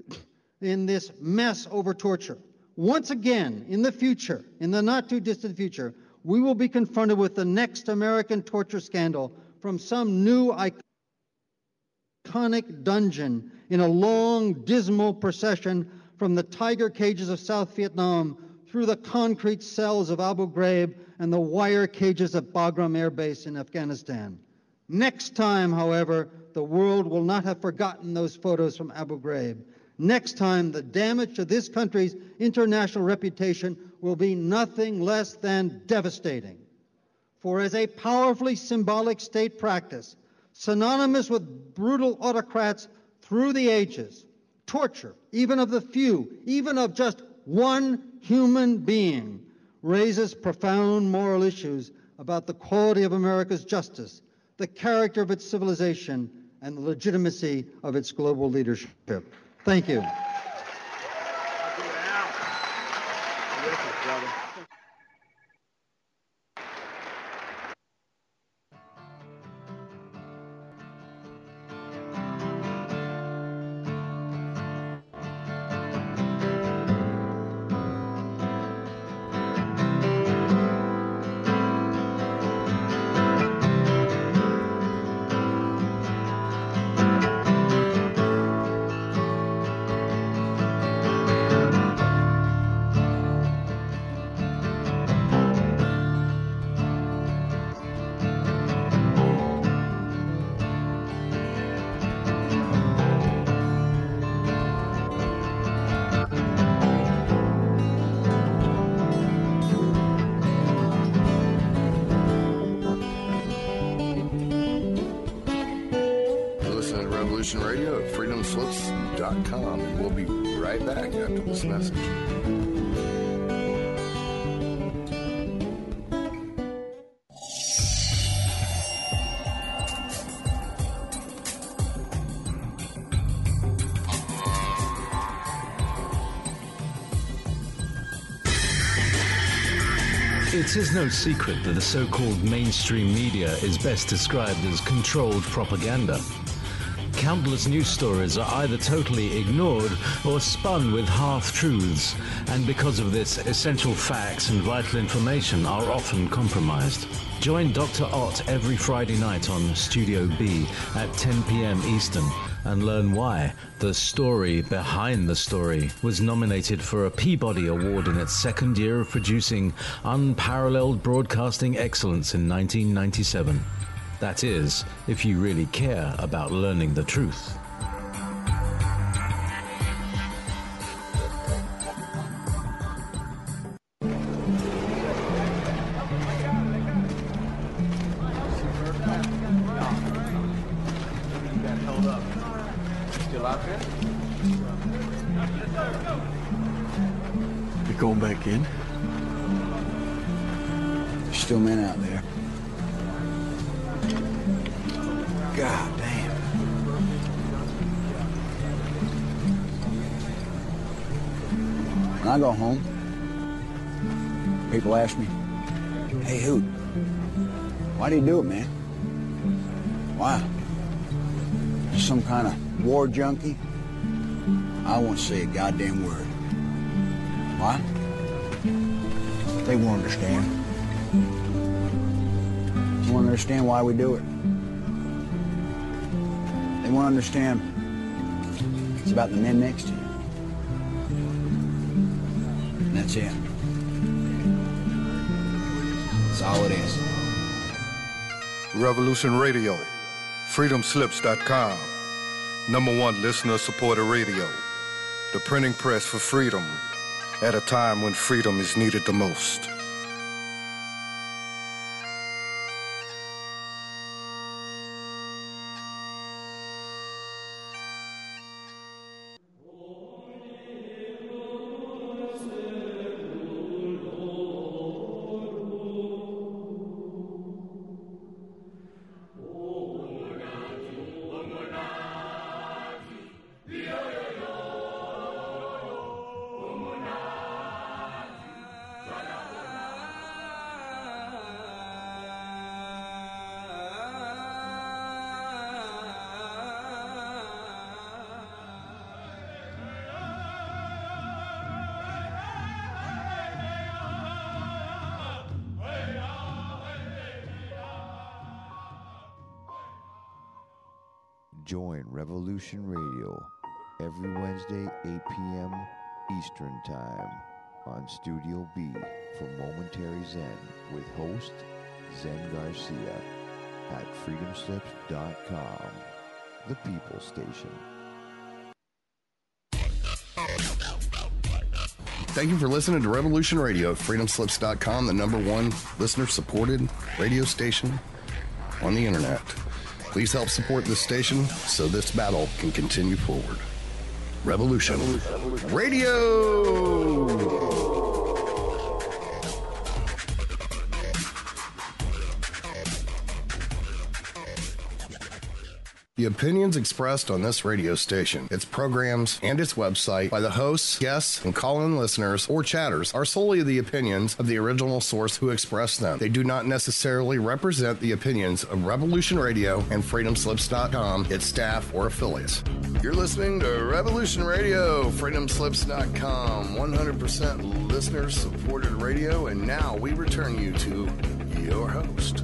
in this mess over torture. Once again, in the future, in the not-too-distant future, we will be confronted with the next American torture scandal from some new iconic dungeon in a long, dismal procession from the tiger cages of South Vietnam through the concrete cells of Abu Ghraib and the wire cages of Bagram Air Base in Afghanistan. Next time, however, the world will not have forgotten those photos from Abu Ghraib. Next time, the damage to this country's international reputation will be nothing less than devastating. For as a powerfully symbolic state practice, synonymous with brutal autocrats through the ages, torture, even of the few, even of just one human being, raises profound moral issues about the quality of America's justice, the character of its civilization, and the legitimacy of its global leadership. Thank you. Radio at freedom slips dot com, and we'll be right back after this message. It is no secret that the so-called mainstream media is best described as controlled propaganda. Countless news stories are either totally ignored or spun with half-truths, and because of this, essential facts and vital information are often compromised. Join Doctor Ott every Friday night on Studio B at ten p.m. Eastern and learn why The Story Behind the Story was nominated for a Peabody Award in its second year of producing unparalleled broadcasting excellence in nineteen ninety-seven. That is, if you really care about learning the truth. Still out there? You going back in? There's still men out there. God damn. When I go home, people ask me, hey, Hoot, why do you do it, man? Why? You some kind of war junkie? I won't say a goddamn word. Why? They won't understand. They won't understand why we do it. They won't understand it's about the men next to you. And that's it. That's all it is. Revolution Radio, freedom slips dot com, number one listener-supported radio, the printing press for freedom at a time when freedom is needed the most. Join Revolution Radio every Wednesday, eight p.m. Eastern Time on Studio B for Momentary Zen with host Zen Garcia at freedom slips dot com, the People Station. Thank you for listening to Revolution Radio at freedom slips dot com, the number one listener-supported radio station on the internet. Please help support this station so this battle can continue forward. Revolution, Revolution. Radio! The opinions expressed on this radio station, its programs, and its website by the hosts, guests, and call-in listeners or chatters are solely the opinions of the original source who expressed them. They do not necessarily represent the opinions of Revolution Radio and freedom slips dot com, its staff, or affiliates. You're listening to Revolution Radio, freedom slips dot com, one hundred percent listener-supported radio, and now we return you to your host.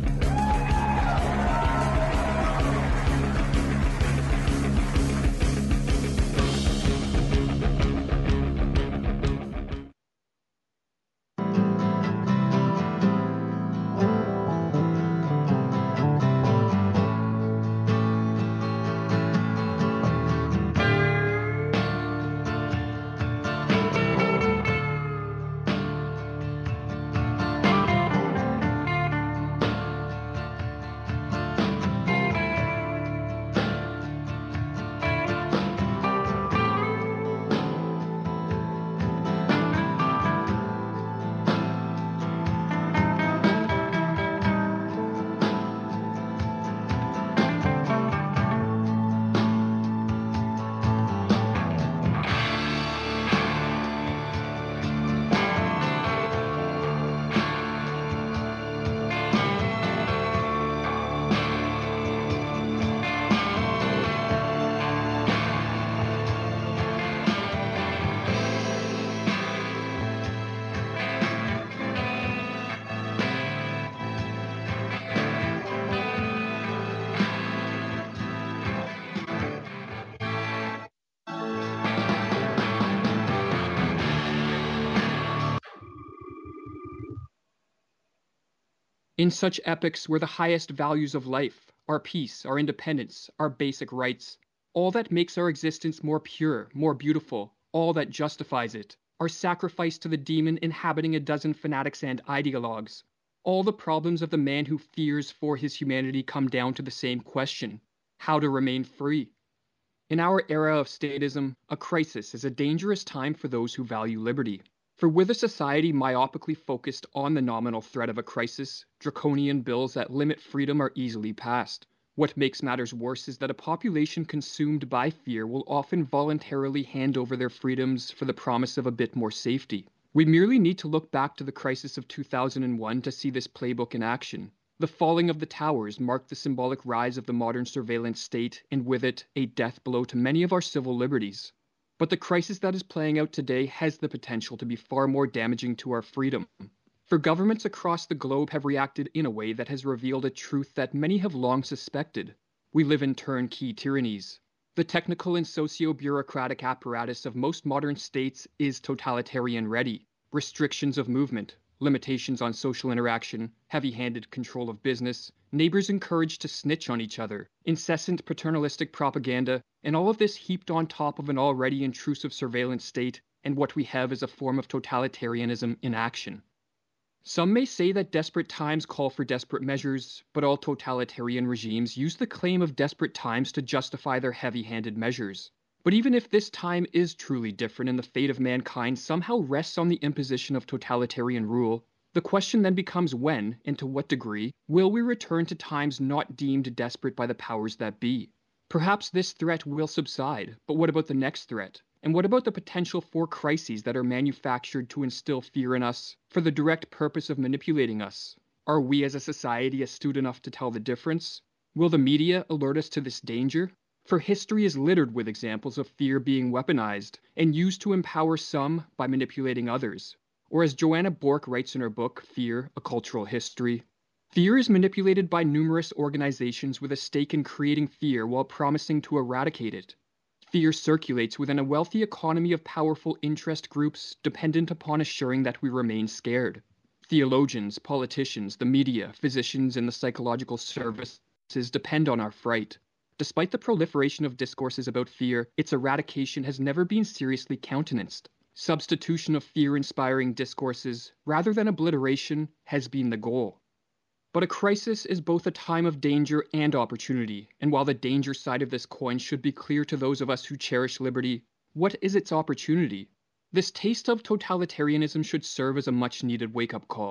In such epochs where the highest values of life, our peace, our independence, our basic rights, all that makes our existence more pure, more beautiful, all that justifies it, are sacrificed to the demon inhabiting a dozen fanatics and ideologues. All the problems of the man who fears for his humanity come down to the same question: how to remain free. In our era of statism, a crisis is a dangerous time for those who value liberty. For with a society myopically focused on the nominal threat of a crisis, draconian bills that limit freedom are easily passed. What makes matters worse is that a population consumed by fear will often voluntarily hand over their freedoms for the promise of a bit more safety. We merely need to look back to the crisis of two thousand one to see this playbook in action. The falling of the towers marked the symbolic rise of the modern surveillance state, and with it, a death blow to many of our civil liberties. But the crisis that is playing out today has the potential to be far more damaging to our freedom. For governments across the globe have reacted in a way that has revealed a truth that many have long suspected. We live in turnkey tyrannies. The technical and socio-bureaucratic apparatus of most modern states is totalitarian-ready. Restrictions of movement, limitations on social interaction, heavy-handed control of business, neighbors encouraged to snitch on each other, incessant paternalistic propaganda, and all of this heaped on top of an already intrusive surveillance state, and what we have is a form of totalitarianism in action. Some may say that desperate times call for desperate measures, but all totalitarian regimes use the claim of desperate times to justify their heavy-handed measures. But even if this time is truly different and the fate of mankind somehow rests on the imposition of totalitarian rule, the question then becomes when, and to what degree, will we return to times not deemed desperate by the powers that be? Perhaps this threat will subside, but what about the next threat? And what about the potential for crises that are manufactured to instill fear in us for the direct purpose of manipulating us? Are we as a society astute enough to tell the difference? Will the media alert us to this danger? For history is littered with examples of fear being weaponized and used to empower some by manipulating others. Or as Joanna Bork writes in her book, Fear, A Cultural History, fear is manipulated by numerous organizations with a stake in creating fear while promising to eradicate it. Fear circulates within a wealthy economy of powerful interest groups dependent upon assuring that we remain scared. Theologians, politicians, the media, physicians, and the psychological services depend on our fright. Despite the proliferation of discourses about fear, its eradication has never been seriously countenanced. Substitution of fear-inspiring discourses, rather than obliteration, has been the goal. But a crisis is both a time of danger and opportunity, and while the danger side of this coin should be clear to those of us who cherish liberty, what is its opportunity? This taste of totalitarianism should serve as a much-needed wake-up call.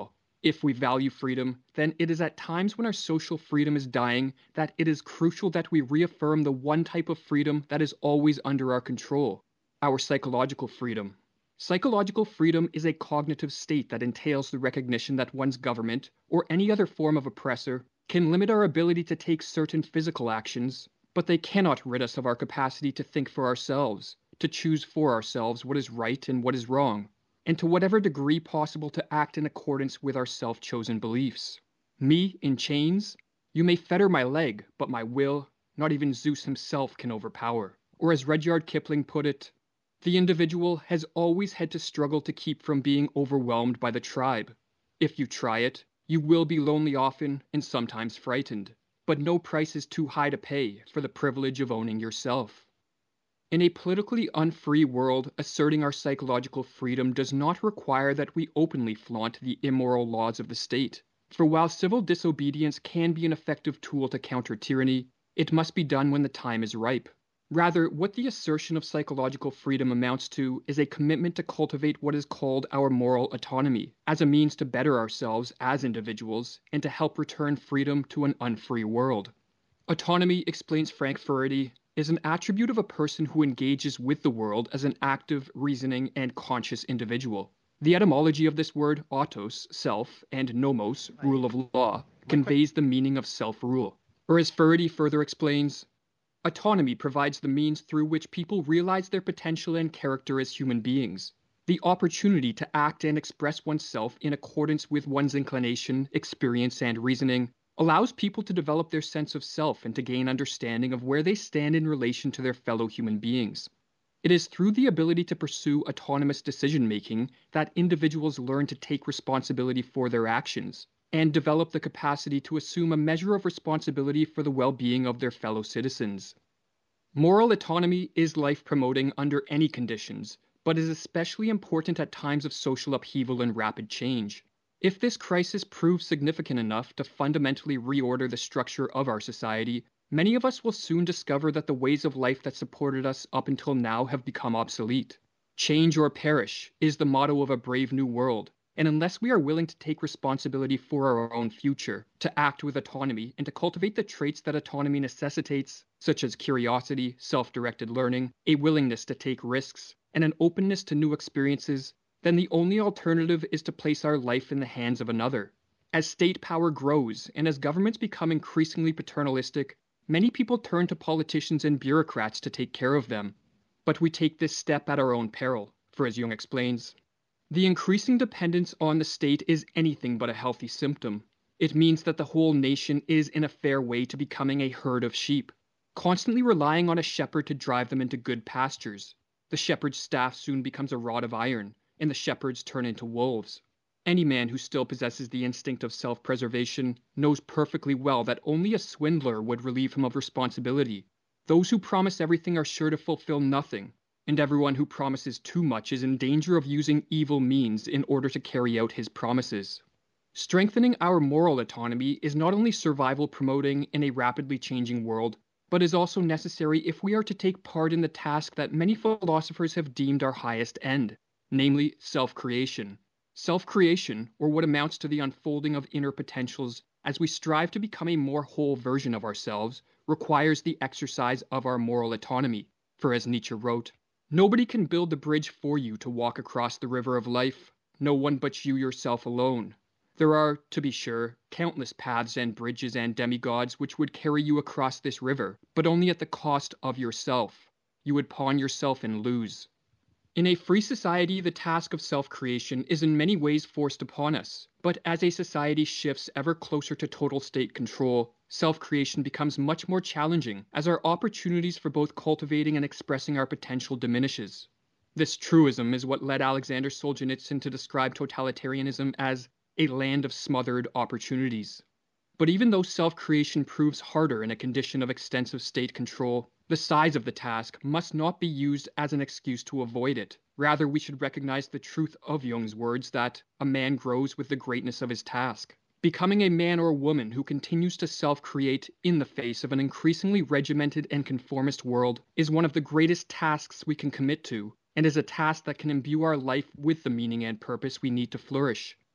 If we value freedom, then it is at times when our social freedom is dying that it is crucial that we reaffirm the one type of freedom that is always under our control, our psychological freedom. Psychological freedom is a cognitive state that entails the recognition that one's government, or any other form of oppressor, can limit our ability to take certain physical actions, but they cannot rid us of our capacity to think for ourselves, to choose for ourselves what is right and what is wrong, and to whatever degree possible to act in accordance with our self-chosen beliefs. Me in chains? You may fetter my leg, but my will, not even Zeus himself can overpower. Or as Rudyard Kipling put it, the individual has always had to struggle to keep from being overwhelmed by the tribe. If you try it, you will be lonely often and sometimes frightened, but no price is too high to pay for the privilege of owning yourself. In a politically unfree world, asserting our psychological freedom does not require that we openly flaunt the immoral laws of the state. For while civil disobedience can be an effective tool to counter tyranny, it must be done when the time is ripe. Rather, what the assertion of psychological freedom amounts to is a commitment to cultivate what is called our moral autonomy, as a means to better ourselves as individuals and to help return freedom to an unfree world. Autonomy, explains Frank Furedi, is an attribute of a person who engages with the world as an active, reasoning, and conscious individual. The etymology of this word, autos, self, and nomos, rule of law, conveys the meaning of self-rule. Or as Furedi further explains, autonomy provides the means through which people realize their potential and character as human beings. The opportunity to act and express oneself in accordance with one's inclination, experience, and reasoning allows people to develop their sense of self and to gain understanding of where they stand in relation to their fellow human beings. It is through the ability to pursue autonomous decision-making that individuals learn to take responsibility for their actions and develop the capacity to assume a measure of responsibility for the well-being of their fellow citizens. Moral autonomy is life-promoting under any conditions, but is especially important at times of social upheaval and rapid change. If this crisis proves significant enough to fundamentally reorder the structure of our society, many of us will soon discover that the ways of life that supported us up until now have become obsolete. Change or perish is the motto of a brave new world, and unless we are willing to take responsibility for our own future, to act with autonomy, and to cultivate the traits that autonomy necessitates, such as curiosity, self-directed learning, a willingness to take risks, and an openness to new experiences, then the only alternative is to place our life in the hands of another. As state power grows, and as governments become increasingly paternalistic, many people turn to politicians and bureaucrats to take care of them. But we take this step at our own peril, for as Jung explains, the increasing dependence on the state is anything but a healthy symptom. It means that the whole nation is in a fair way to becoming a herd of sheep, constantly relying on a shepherd to drive them into good pastures. The shepherd's staff soon becomes a rod of iron, and the shepherds turn into wolves. Any man who still possesses the instinct of self-preservation knows perfectly well that only a swindler would relieve him of responsibility. Those who promise everything are sure to fulfill nothing, and everyone who promises too much is in danger of using evil means in order to carry out his promises. Strengthening our moral autonomy is not only survival promoting in a rapidly changing world, but is also necessary if we are to take part in the task that many philosophers have deemed our highest end, namely self-creation. Self-creation, or what amounts to the unfolding of inner potentials as we strive to become a more whole version of ourselves, requires the exercise of our moral autonomy. For as Nietzsche wrote, "Nobody can build the bridge for you to walk across the river of life, no one but you yourself alone. There are, to be sure, countless paths and bridges and demigods which would carry you across this river, but only at the cost of yourself. You would pawn yourself and lose." In a free society, the task of self-creation is in many ways forced upon us, but as a society shifts ever closer to total state control, self-creation becomes much more challenging as our opportunities for both cultivating and expressing our potential diminishes. This truism is what led Alexander Solzhenitsyn to describe totalitarianism as a land of smothered opportunities. But even though self-creation proves harder in a condition of extensive state control, the size of the task must not be used as an excuse to avoid it. Rather, we should recognize the truth of Jung's words that a man grows with the greatness of his task. Becoming a man or woman who continues to self-create in the face of an increasingly regimented and conformist world is one of the greatest tasks we can commit to, and is a task that can imbue our life with the meaning and purpose we need to flourish.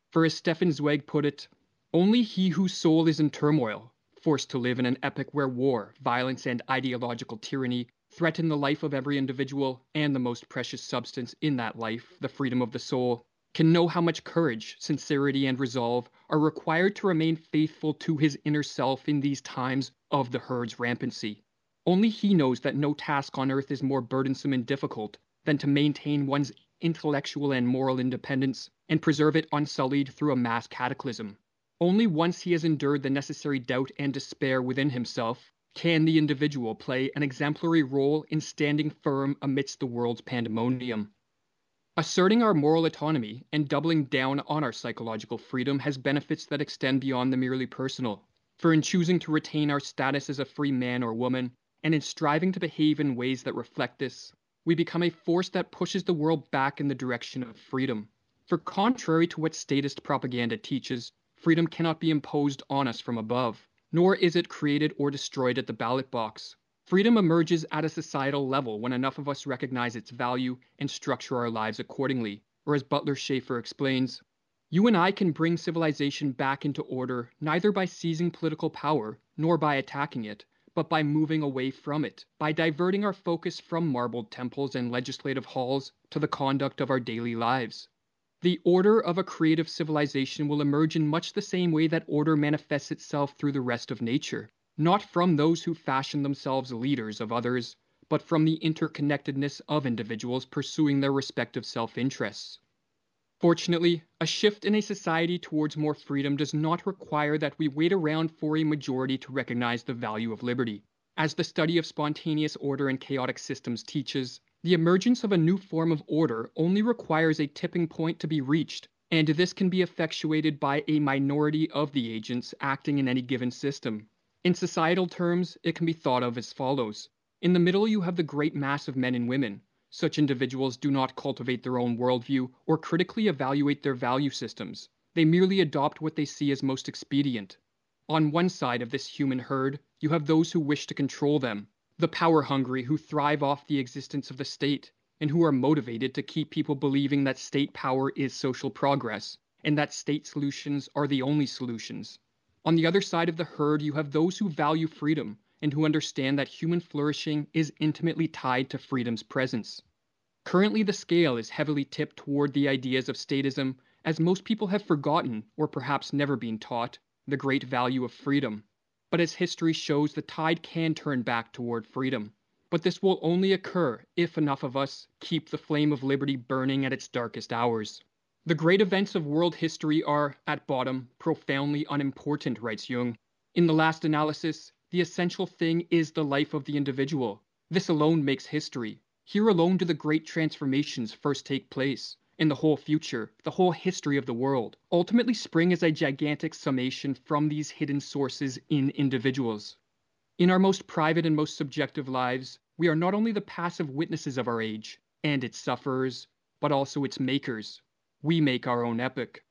For as Stefan Zweig put it, only he whose soul is in turmoil, forced to live in an epoch where war, violence, and ideological tyranny threaten the life of every individual and the most precious substance in that life, the freedom of the soul, can know how much courage, sincerity, and resolve are required to remain faithful to his inner self in these times of the herd's rampancy. Only he knows that no task on earth is more burdensome and difficult than to maintain one's intellectual and moral independence and preserve it unsullied through a mass cataclysm. Only once he has endured the necessary doubt and despair within himself can the individual play an exemplary role in standing firm amidst the world's pandemonium. Asserting our moral autonomy and doubling down on our psychological freedom has benefits that extend beyond the merely personal. For in choosing to retain our status as a free man or woman, and in striving to behave in ways that reflect this, we become a force that pushes the world back in the direction of freedom. For contrary to what statist propaganda teaches, freedom cannot be imposed on us from above, nor is it created or destroyed at the ballot box. Freedom emerges at a societal level when enough of us recognize its value and structure our lives accordingly. Or as Butler Schaefer explains, you and I can bring civilization back into order neither by seizing political power nor by attacking it, but by moving away from it, by diverting our focus from marbled temples and legislative halls to the conduct of our daily lives. The order of a creative civilization will emerge in much the same way that order manifests itself through the rest of nature, not from those who fashion themselves leaders of others, but from the interconnectedness of individuals pursuing their respective self-interests. Fortunately, a shift in a society towards more freedom does not require that we wait around for a majority to recognize the value of liberty. As the study of spontaneous order and chaotic systems teaches, the emergence of a new form of order only requires a tipping point to be reached, and this can be effectuated by a minority of the agents acting in any given system. In societal terms, it can be thought of as follows. In the middle, you have the great mass of men and women. Such individuals do not cultivate their own worldview or critically evaluate their value systems. They merely adopt what they see as most expedient. On one side of this human herd, you have those who wish to control them, the power-hungry who thrive off the existence of the state, and who are motivated to keep people believing that state power is social progress, and that state solutions are the only solutions. On the other side of the herd, you have those who value freedom, and who understand that human flourishing is intimately tied to freedom's presence. Currently, the scale is heavily tipped toward the ideas of statism, as most people have forgotten, or perhaps never been taught, the great value of freedom. But as history shows, the tide can turn back toward freedom. But this will only occur if enough of us keep the flame of liberty burning at its darkest hours. The great events of world history are, at bottom, profoundly unimportant, writes Jung. In the last analysis, the essential thing is the life of the individual. This alone makes history. Here alone do the great transformations first take place. And the whole future, the whole history of the world, ultimately spring as a gigantic summation from these hidden sources in individuals. In our most private and most subjective lives, we are not only the passive witnesses of our age, and its sufferers, but also its makers. We make our own epoch.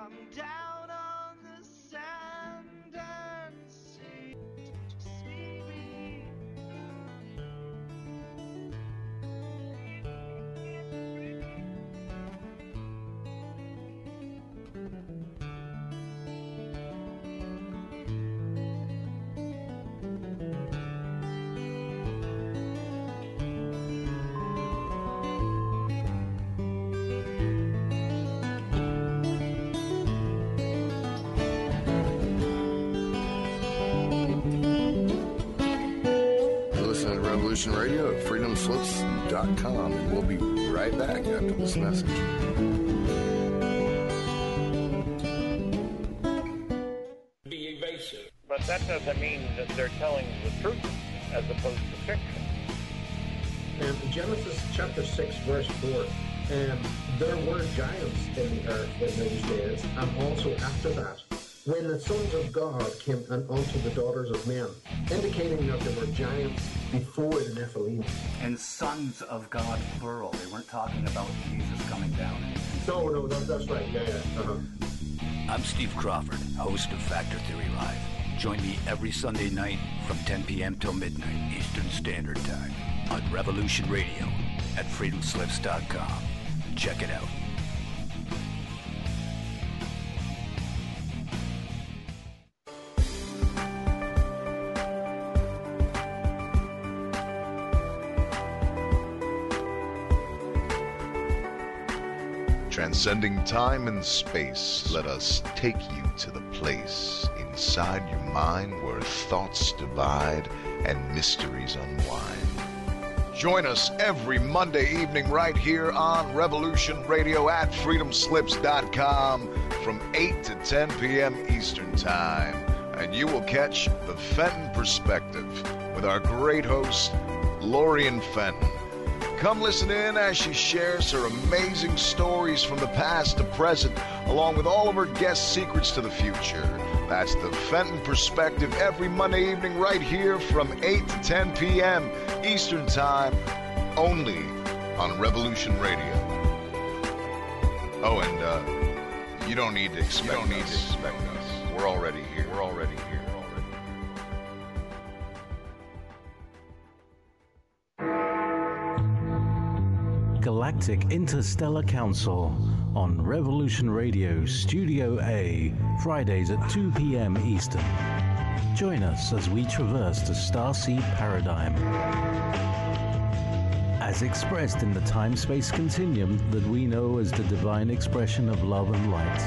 I'm down on the sand and sea. See me. Radio at freedom slips dot com, and we'll be right back after this message. Be evasive. But that doesn't mean that they're telling the truth as opposed to fiction. And in Genesis chapter six, verse four, and there were giants in the earth in those days, and also after that, when the sons of God came unto the daughters of men, indicating that there were giants before the Nephilim. And sons of God, plural. They weren't talking about Jesus coming down. No, no, that, that's right. Yeah, yeah. Uh-huh. I'm Steve Crawford, host of Factor Theory Live. Join me every Sunday night from ten p.m. till midnight Eastern Standard Time on Revolution Radio at freedom slips dot com. Check it out. Transcending time and space, let us take you to the place inside your mind where thoughts divide and mysteries unwind. Join us every Monday evening right here on Revolution Radio at freedom slips dot com from eight to ten p.m. Eastern Time. And you will catch the Fenton Perspective with our great host, Lorian Fenton. Come listen in as she shares her amazing stories from the past to present, along with all of her guest secrets to the future. That's the Fenton Perspective every Monday evening right here from eight to ten p.m. Eastern Time, only on Revolution Radio. Oh, and uh, you don't need to expect, you don't need us. to expect us. We're already here. We're already here. Galactic Interstellar Council on Revolution Radio Studio A, Fridays at two p.m. Eastern. Join us as we traverse the starseed paradigm, as expressed in the time-space continuum that we know as the divine expression of love and light.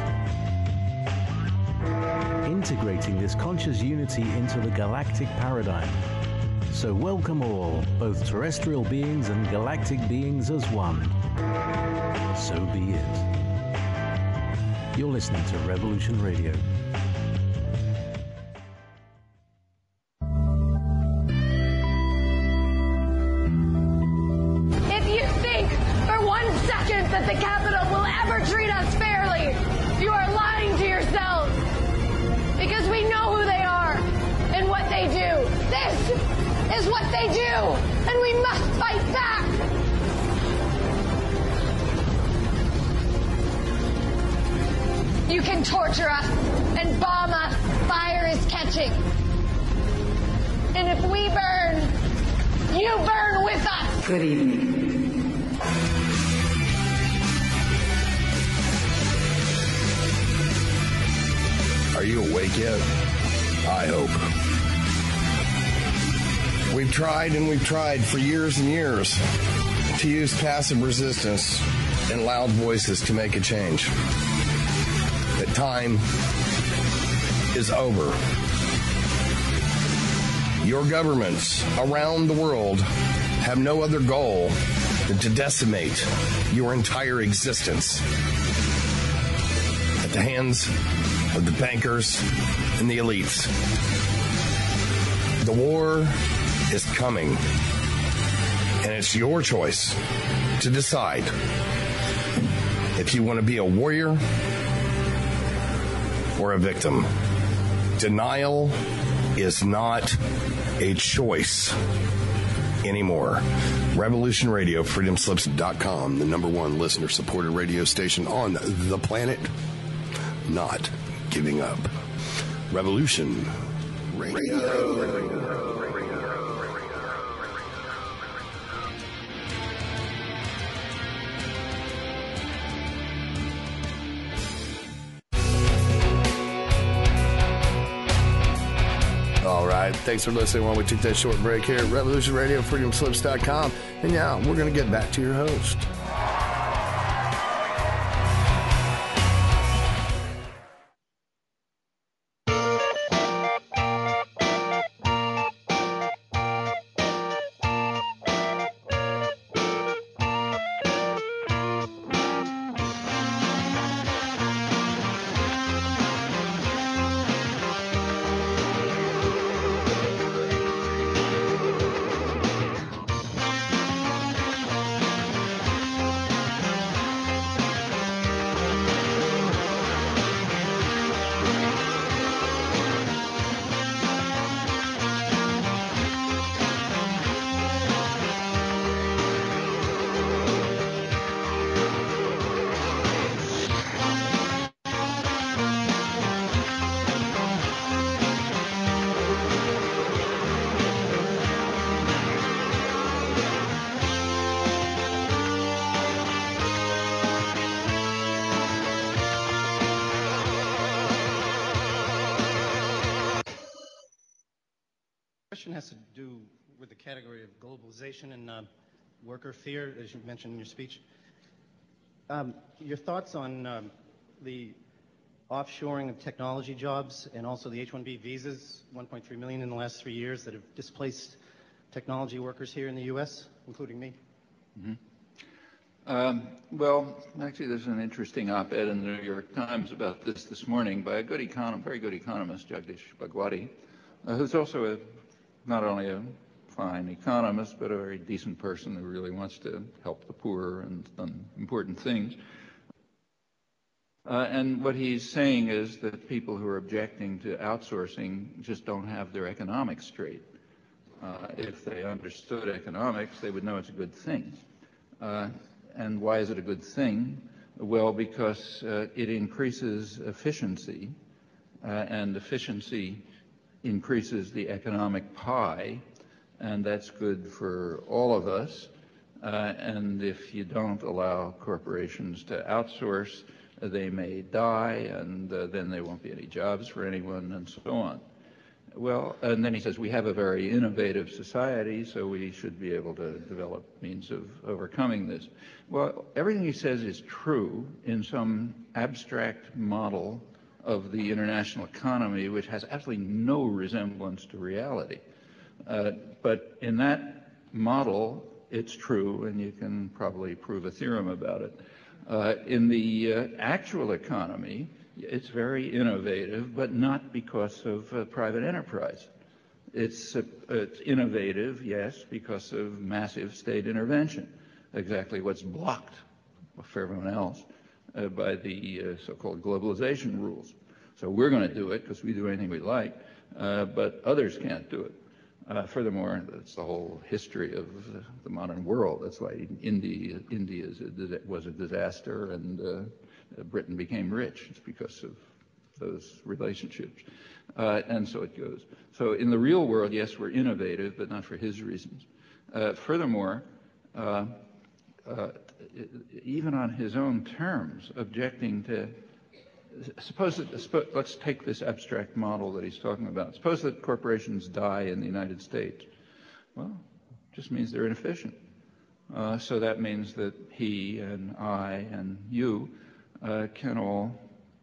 Integrating this conscious unity into the galactic paradigm. So welcome all, both terrestrial beings and galactic beings as one. So be it. You're listening to Revolution Radio. If you think for one second that the Capitol will ever treat us fairly, you are lying to yourselves. Because we know who they are and what they do. This is what they do, and we must fight back. You can torture us and bomb us. Fire is catching. And if we burn, you burn with us. Good evening. Are you awake yet? I hope. We've tried and we've tried for years and years to use passive resistance and loud voices to make a change. But time is over. Your governments around the world have no other goal than to decimate your entire existence at the hands of the bankers and the elites. The war is coming, and it's your choice to decide if you want to be a warrior or a victim. Denial is not a choice anymore. Revolution Radio, freedom slips dot com, the number one listener-supported radio station on the planet. not giving up. Revolution Radio. All right, thanks for listening while we took that short break here at Revolution Radio, freedom slips dot com. And now we're going to get back to your host. Has to do with the category of globalization and uh, worker fear, as you mentioned in your speech. Um, your thoughts on um, the offshoring of technology jobs and also the H one B visas, one point three million in the last three years that have displaced technology workers here in the U S, including me? Mm-hmm. Um, well, actually, there's an interesting op-ed in the New York Times about this this morning by a good economist, very good economist, Jagdish Bhagwati, uh, who's also a not only a fine economist, but a very decent person who really wants to help the poor and done important things. Uh, and what he's saying is that people who are objecting to outsourcing just don't have their economics straight. Uh, if they understood economics, they would know it's a good thing. Uh, and why is it a good thing? Well, because uh, it increases efficiency, uh, and efficiency increases the economic pie, and that's good for all of us. Uh, and if you don't allow corporations to outsource, uh, they may die, and uh, then there won't be any jobs for anyone, and so on. Well, and then he says, we have a very innovative society, so we should be able to develop means of overcoming this. Well, everything he says is true in some abstract model of the international economy, which has absolutely no resemblance to reality. Uh, but in that model, it's true, and you can probably prove a theorem about it. Uh, in the uh, actual economy, it's very innovative, but not because of uh, private enterprise. It's, uh, it's innovative, yes, because of massive state intervention, exactly what's blocked for everyone else uh, by the uh, so-called globalization rules. So we're going to do it because we do anything we like, uh, but others can't do it. Uh, furthermore, that's the whole history of the, the modern world. That's why India, India is a, was a disaster, and uh, Britain became rich. It's because of those relationships. Uh, and so it goes. So in the real world, yes, we're innovative, but not for his reasons. Uh, furthermore, uh, uh, even on his own terms, objecting to, suppose that, let's take this abstract model that he's talking about. Suppose that corporations die in the United States. Well, it just means they're inefficient. Uh, so that means that he and I and you uh, can all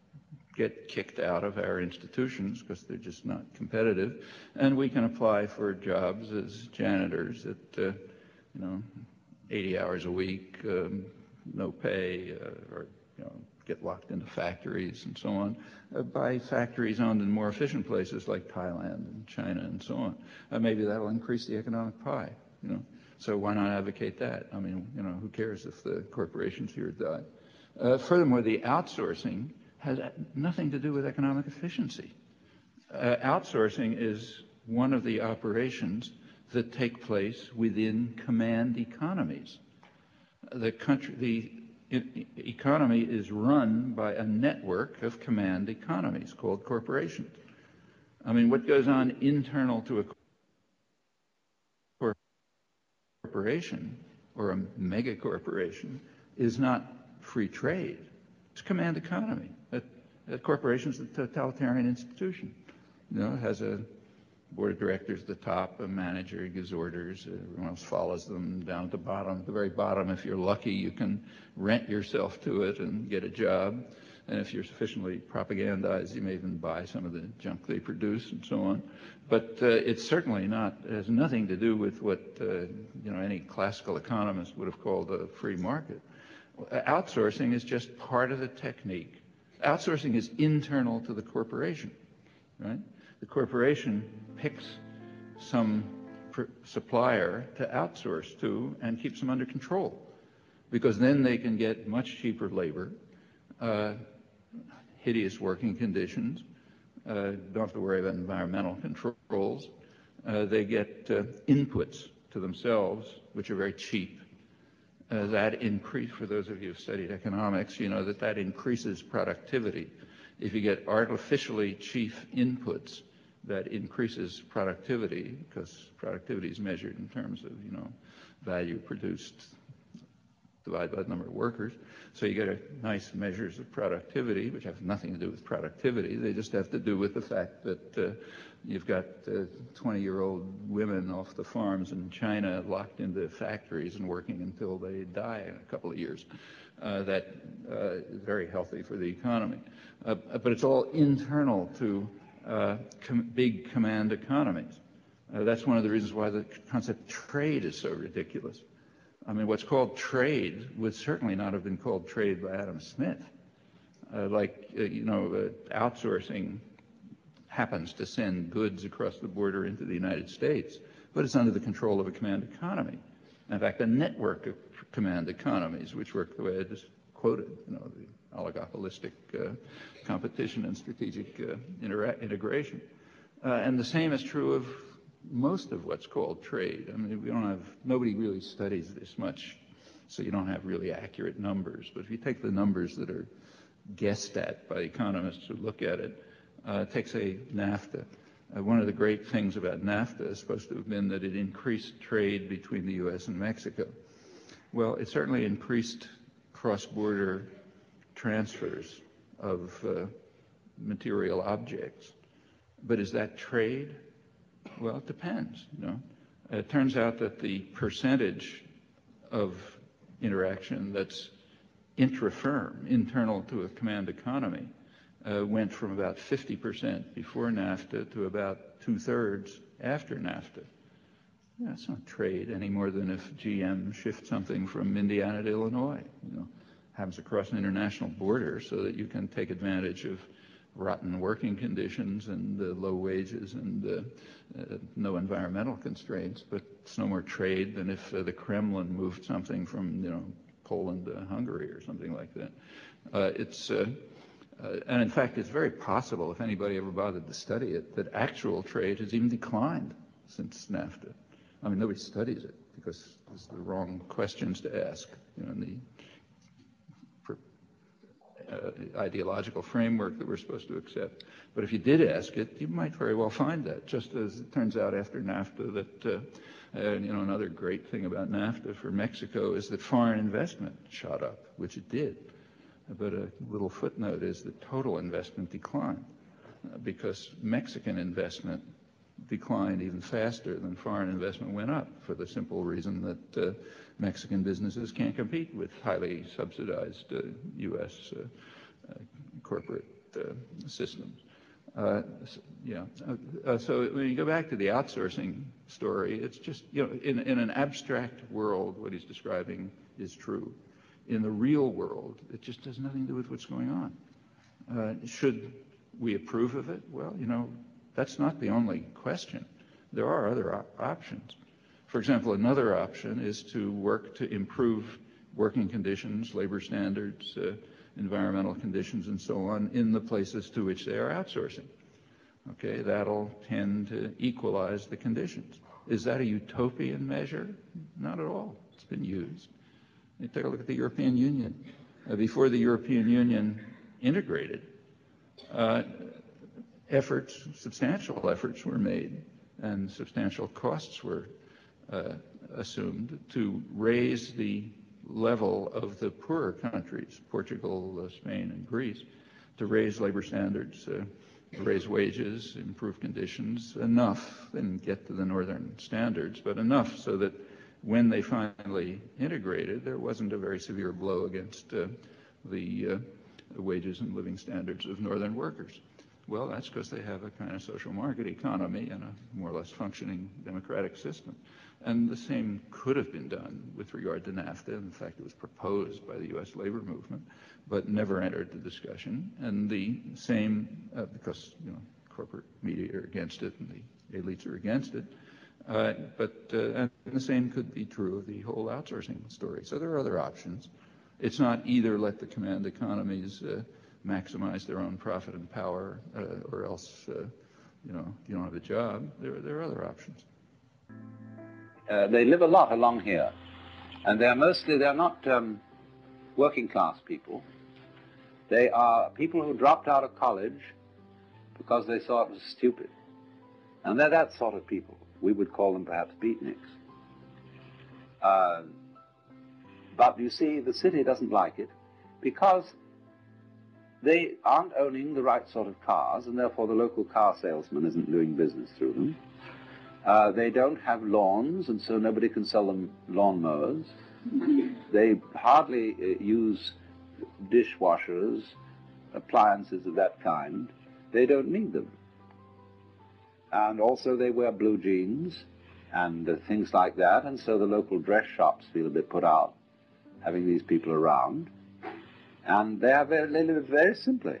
get kicked out of our institutions because they're just not competitive, and we can apply for jobs as janitors at, uh, you know, eighty hours a week, um, no pay, uh, or you know, get locked into factories and so on, uh, by factories owned in more efficient places like Thailand and China and so on. Uh, maybe that'll increase the economic pie, you know. So why not advocate that? I mean, you know, who cares if the corporations here die? Uh, furthermore, the outsourcing has nothing to do with economic efficiency. Uh, outsourcing is one of the operations that take place within command economies. The country, the e- economy is run by a network of command economies called corporations. I mean, what goes on internal to a corporation or a mega corporation is not free trade. It's command economy. A, a corporation is a totalitarian institution. You know, it has a board of directors at the top, a manager gives orders, everyone else follows them down at the bottom. At the very bottom, if you're lucky, you can rent yourself to it and get a job. And if you're sufficiently propagandized, you may even buy some of the junk they produce and so on. But uh, it's certainly not, it has nothing to do with what uh, you know, any classical economist would have called a free market. Outsourcing is just part of the technique. Outsourcing is internal to the corporation, right? The corporation picks some supplier to outsource to and keeps them under control, because then they can get much cheaper labor, uh, hideous working conditions, uh, don't have to worry about environmental controls. Uh, they get uh, inputs to themselves, which are very cheap. Uh, that increase, for those of you who've studied economics, you know that that increases productivity. If you get artificially cheap inputs, that increases productivity, because productivity is measured in terms of, you know, value produced divided by the number of workers. So you get a nice measures of productivity, which have nothing to do with productivity. They just have to do with the fact that uh, you've got twenty-year-old uh, women off the farms in China locked into factories and working until they die in a couple of years. Uh, that uh, is very healthy for the economy. Uh, but it's all internal to uh, com- big command economies. Uh, that's one of the reasons why the concept of trade is so ridiculous. I mean, what's called trade would certainly not have been called trade by Adam Smith. Uh, like, uh, you know, uh, outsourcing happens to send goods across the border into the United States, but it's under the control of a command economy. In fact, a network of command economies, which work the way I just quoted, you know, the oligopolistic uh, competition and strategic uh, intera- integration. Uh, and the same is true of most of what's called trade. I mean, we don't have, nobody really studies this much, so you don't have really accurate numbers. But if you take the numbers that are guessed at by economists who look at it, uh, take, say, NAFTA. Uh, one of the great things about NAFTA is supposed to have been that it increased trade between the U S and Mexico. Well, it certainly increased cross-border transfers of uh, material objects. But is that trade? Well, it depends, you know. It turns out that the percentage of interaction that's intra-firm, internal to a command economy, uh, went from about fifty percent before NAFTA to about two-thirds after NAFTA. Yeah, it's not trade any more than if G M shifts something from Indiana to Illinois, you know, happens across an international border so that you can take advantage of rotten working conditions and uh, low wages and uh, uh, no environmental constraints, but it's no more trade than if uh, the Kremlin moved something from, you know, Poland to Hungary or something like that. Uh, it's, uh, uh, and in fact, it's very possible, if anybody ever bothered to study it, that actual trade has even declined since NAFTA. I mean, nobody studies it because it's the wrong questions to ask, you know, in the Uh, ideological framework that we're supposed to accept. But if you did ask it, you might very well find that, just as it turns out after NAFTA that, uh, uh, you know, another great thing about NAFTA for Mexico is that foreign investment shot up, which it did. But a little footnote is that total investment declined uh, because Mexican investment declined even faster than foreign investment went up, for the simple reason that uh, Mexican businesses can't compete with highly subsidized uh, U S uh, uh, corporate uh, systems. Uh, so, yeah. Uh, so when you go back to the outsourcing story, it's just, you know, in, in an abstract world, what he's describing is true. In the real world, it just has nothing to do with what's going on. Uh, should we approve of it? Well, you know, that's not the only question. There are other op- options. For example, another option is to work to improve working conditions, labor standards, uh, environmental conditions, and so on in the places to which they are outsourcing. Okay, that'll tend to equalize the conditions. Is that a utopian measure? Not at all. It's been used. You take a look at the European Union. Uh, before the European Union integrated, uh, efforts, substantial efforts were made and substantial costs were uh, assumed to raise the level of the poorer countries, Portugal, uh, Spain, and Greece, to raise labor standards, uh, raise wages, improve conditions, enough, and get to the northern standards, but enough so that when they finally integrated, there wasn't a very severe blow against uh, the uh, wages and living standards of northern workers. Well, that's because they have a kind of social market economy and a more or less functioning democratic system. And the same could have been done with regard to NAFTA. In fact, it was proposed by the U S labor movement, but never entered the discussion. And the same, uh, because, you know, corporate media are against it and the elites are against it. Uh, but uh, and the same could be true of the whole outsourcing story. So there are other options. It's not either let the command economies uh, maximize their own profit and power, uh, or else, uh, you know, you don't have a job. There, there are other options. Uh, they live a lot along here, and they're mostly, they're not um, working class people. They are people who dropped out of college because they thought it was stupid. And they're that sort of people. We would call them perhaps beatniks. Uh, but you see, the city doesn't like it because they aren't owning the right sort of cars, and therefore the local car salesman isn't doing business through them. Uh, they don't have lawns, and so nobody can sell them lawnmowers. They hardly uh, use dishwashers, appliances of that kind. They don't need them. And also they wear blue jeans and uh, things like that, and so the local dress shops feel a bit put out having these people around. And they, are very, they live very simply.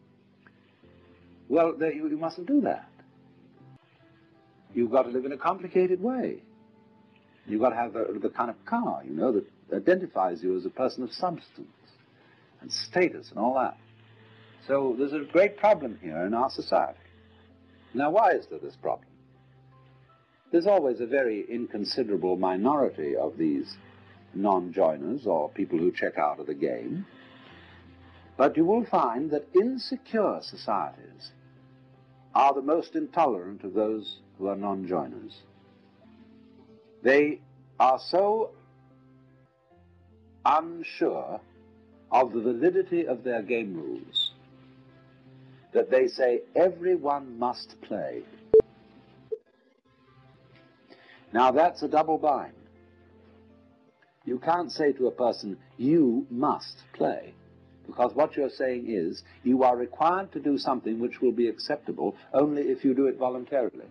Well, they, you, you mustn't do that. You've got to live in a complicated way. You've got to have the, the kind of car, you know, that identifies you as a person of substance and status and all that. So there's a great problem here in our society. Now, why is there this problem? There's always a very inconsiderable minority of these non-joiners or people who check out of the game. But you will find that insecure societies are the most intolerant of those who are non-joiners. They are so unsure of the validity of their game rules that they say everyone must play. Now that's a double bind. You can't say to a person, you must play, because what you're saying is you are required to do something which will be acceptable only if you do it voluntarily.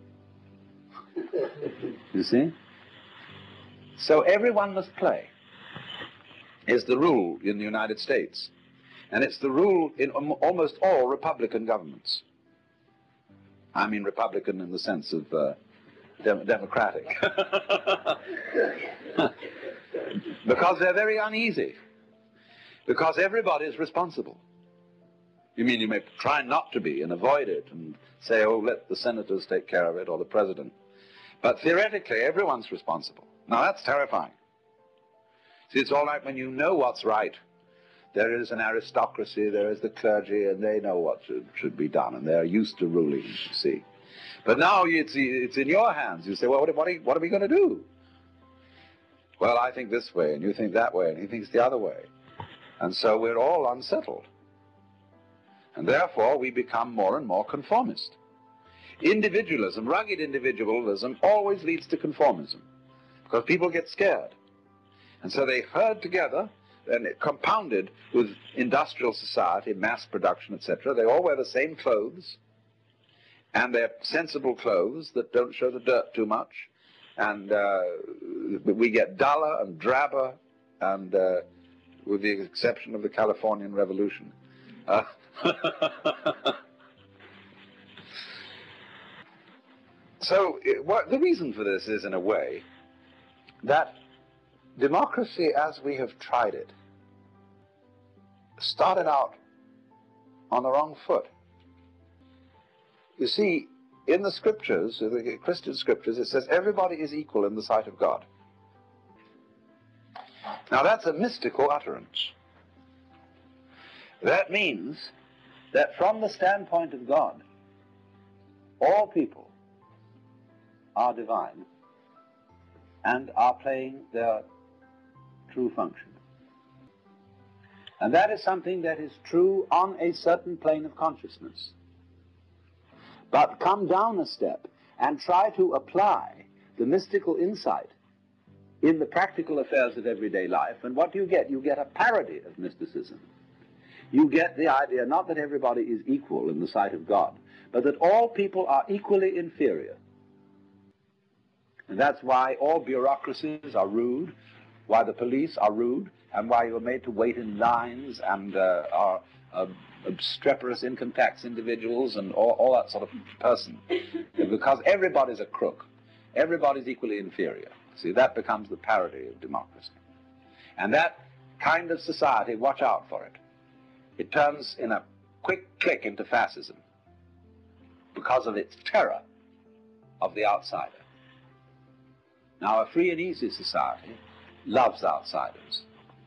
You see? So everyone must play is the rule in the United States. And it's the rule in almost all Republican governments. I mean Republican in the sense of uh, dem democratic. Because they're very uneasy. Because everybody is responsible. You mean you may try not to be and avoid it and say, oh, let the senators take care of it or the president. But theoretically, everyone's responsible. Now, that's terrifying. See, it's all right when you know what's right. There is an aristocracy, there is the clergy, and they know what should, should be done, and they're used to ruling, you see. But now it's, it's in your hands. You say, well, what, what, are, what are we going to do? Well, I think this way, and you think that way, and he thinks the other way. And so we're all unsettled. And therefore, we become more and more conformist. Individualism, rugged individualism, always leads to conformism, because people get scared. And so they herd together, and compounded with industrial society, mass production, et cetera. They all wear the same clothes, and they're sensible clothes that don't show the dirt too much. And uh, we get duller and drabber, and uh, with the exception of the Californian Revolution. Uh, so it, what, the reason for this is, in a way, that democracy as we have tried it started out on the wrong foot. You see, in the scriptures, the Christian scriptures, it says everybody is equal in the sight of God. Now that's a mystical utterance. That means that from the standpoint of God, all people are divine and are playing their true function. And that is something that is true on a certain plane of consciousness. But come down a step and try to apply the mystical insight in the practical affairs of everyday life, and what do you get? You get a parody of mysticism. You get the idea not that everybody is equal in the sight of God, but that all people are equally inferior. And that's why all bureaucracies are rude, why the police are rude, and why you're made to wait in lines and uh, are uh, obstreperous income tax individuals and all, all that sort of person. Because everybody's a crook. Everybody's equally inferior. See, that becomes the parody of democracy. And that kind of society, watch out for it. It turns in a quick click into fascism because of its terror of the outsider. Now, a free and easy society loves outsiders.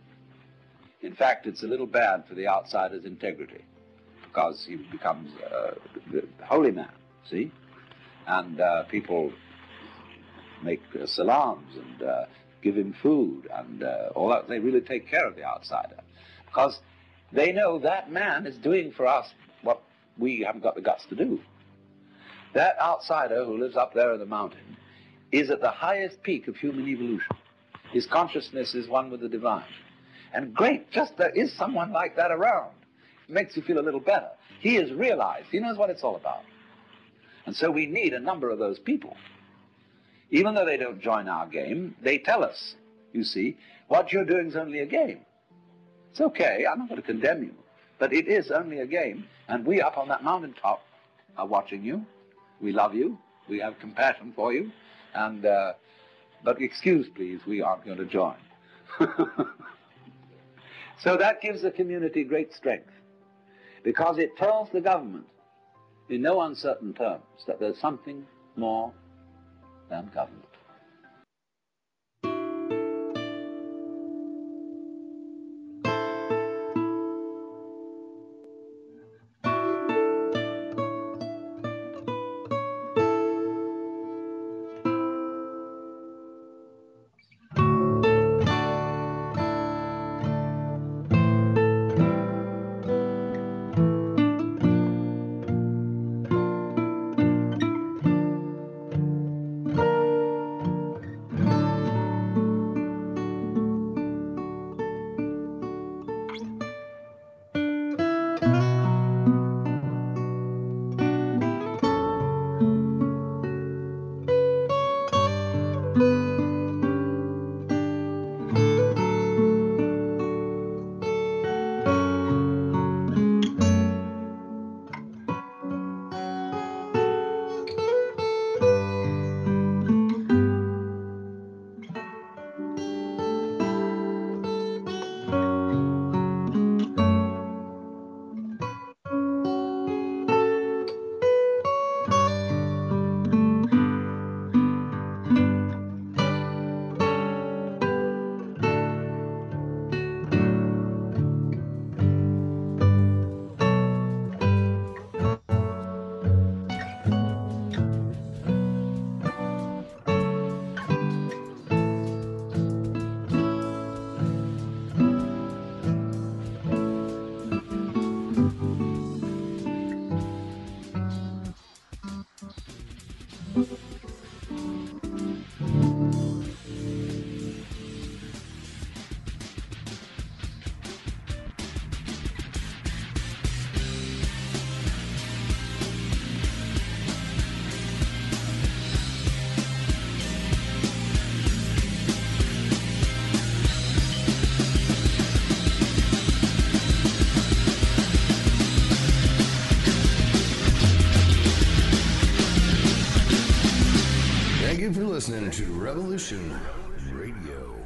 In fact, it's a little bad for the outsider's integrity because he becomes uh, the holy man, see? And uh, people make uh, salams and uh, give him food and uh, all that. They really take care of the outsider because they know that man is doing for us what we haven't got the guts to do. That outsider who lives up there in the mountain is at the highest peak of human evolution. His consciousness is one with the divine. And great, just there is someone like that around. It makes you feel a little better. He has realized, he knows what it's all about. And so we need a number of those people. Even though they don't join our game, they tell us, you see, what you're doing is only a game. It's okay, I'm not going to condemn you, but it is only a game, and we up on that mountaintop are watching you. We love you, we have compassion for you, and, uh, but excuse please, we aren't going to join. So that gives the community great strength, because it tells the government in no uncertain terms that there's something more than government. Thank you for listening to Revolution Radio.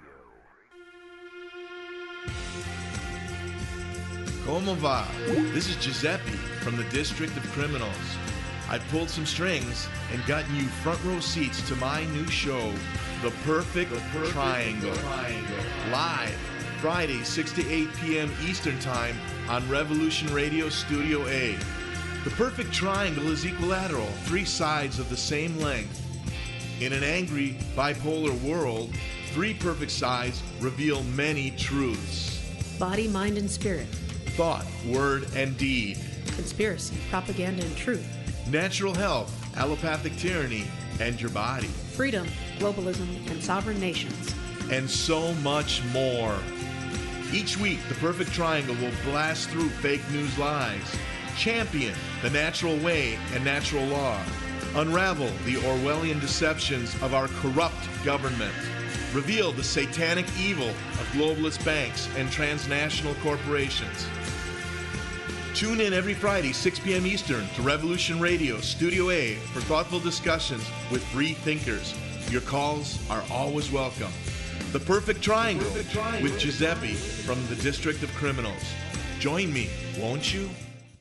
Como va? This is Giuseppe from the District of Criminals. I pulled some strings and gotten you front row seats to my new show, The Perfect, the Perfect Triangle. Triangle, live Fridays, six to eight p.m. Eastern Time on Revolution Radio Studio A. The perfect triangle is equilateral, three sides of the same length. In an angry, bipolar world, three perfect sides reveal many truths. Body, mind, and spirit. Thought, word, and deed. Conspiracy, propaganda, and truth. Natural health, allopathic tyranny, and your body. Freedom, globalism, and sovereign nations. And so much more. Each week, the Perfect Triangle will blast through fake news lies, champion the natural way and natural law, unravel the Orwellian deceptions of our corrupt government, reveal the satanic evil of globalist banks and transnational corporations. Tune in every Friday, six p.m. Eastern, to Revolution Radio Studio A for thoughtful discussions with free thinkers. Your calls are always welcome. The Perfect Triangle, the Perfect Triangle with Giuseppe from the District of Criminals. Join me, won't you?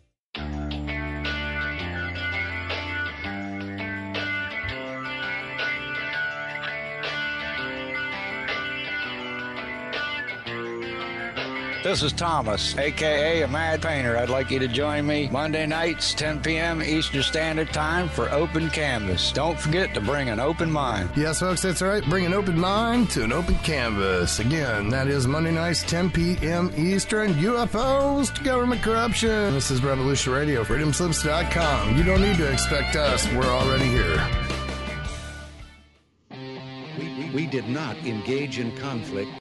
This is Thomas, a k a. a Mad Painter. I'd like you to join me Monday nights, ten p.m. Eastern Standard Time for Open Canvas. Don't forget to bring an open mind. Yes, folks, that's right. Bring an open mind to an open canvas. Again, that is Monday nights, ten p.m. Eastern. U F Os to government corruption. This is Revolution Radio, freedom slips dot com. You don't need to expect us. We're already here. We, we did not engage in conflict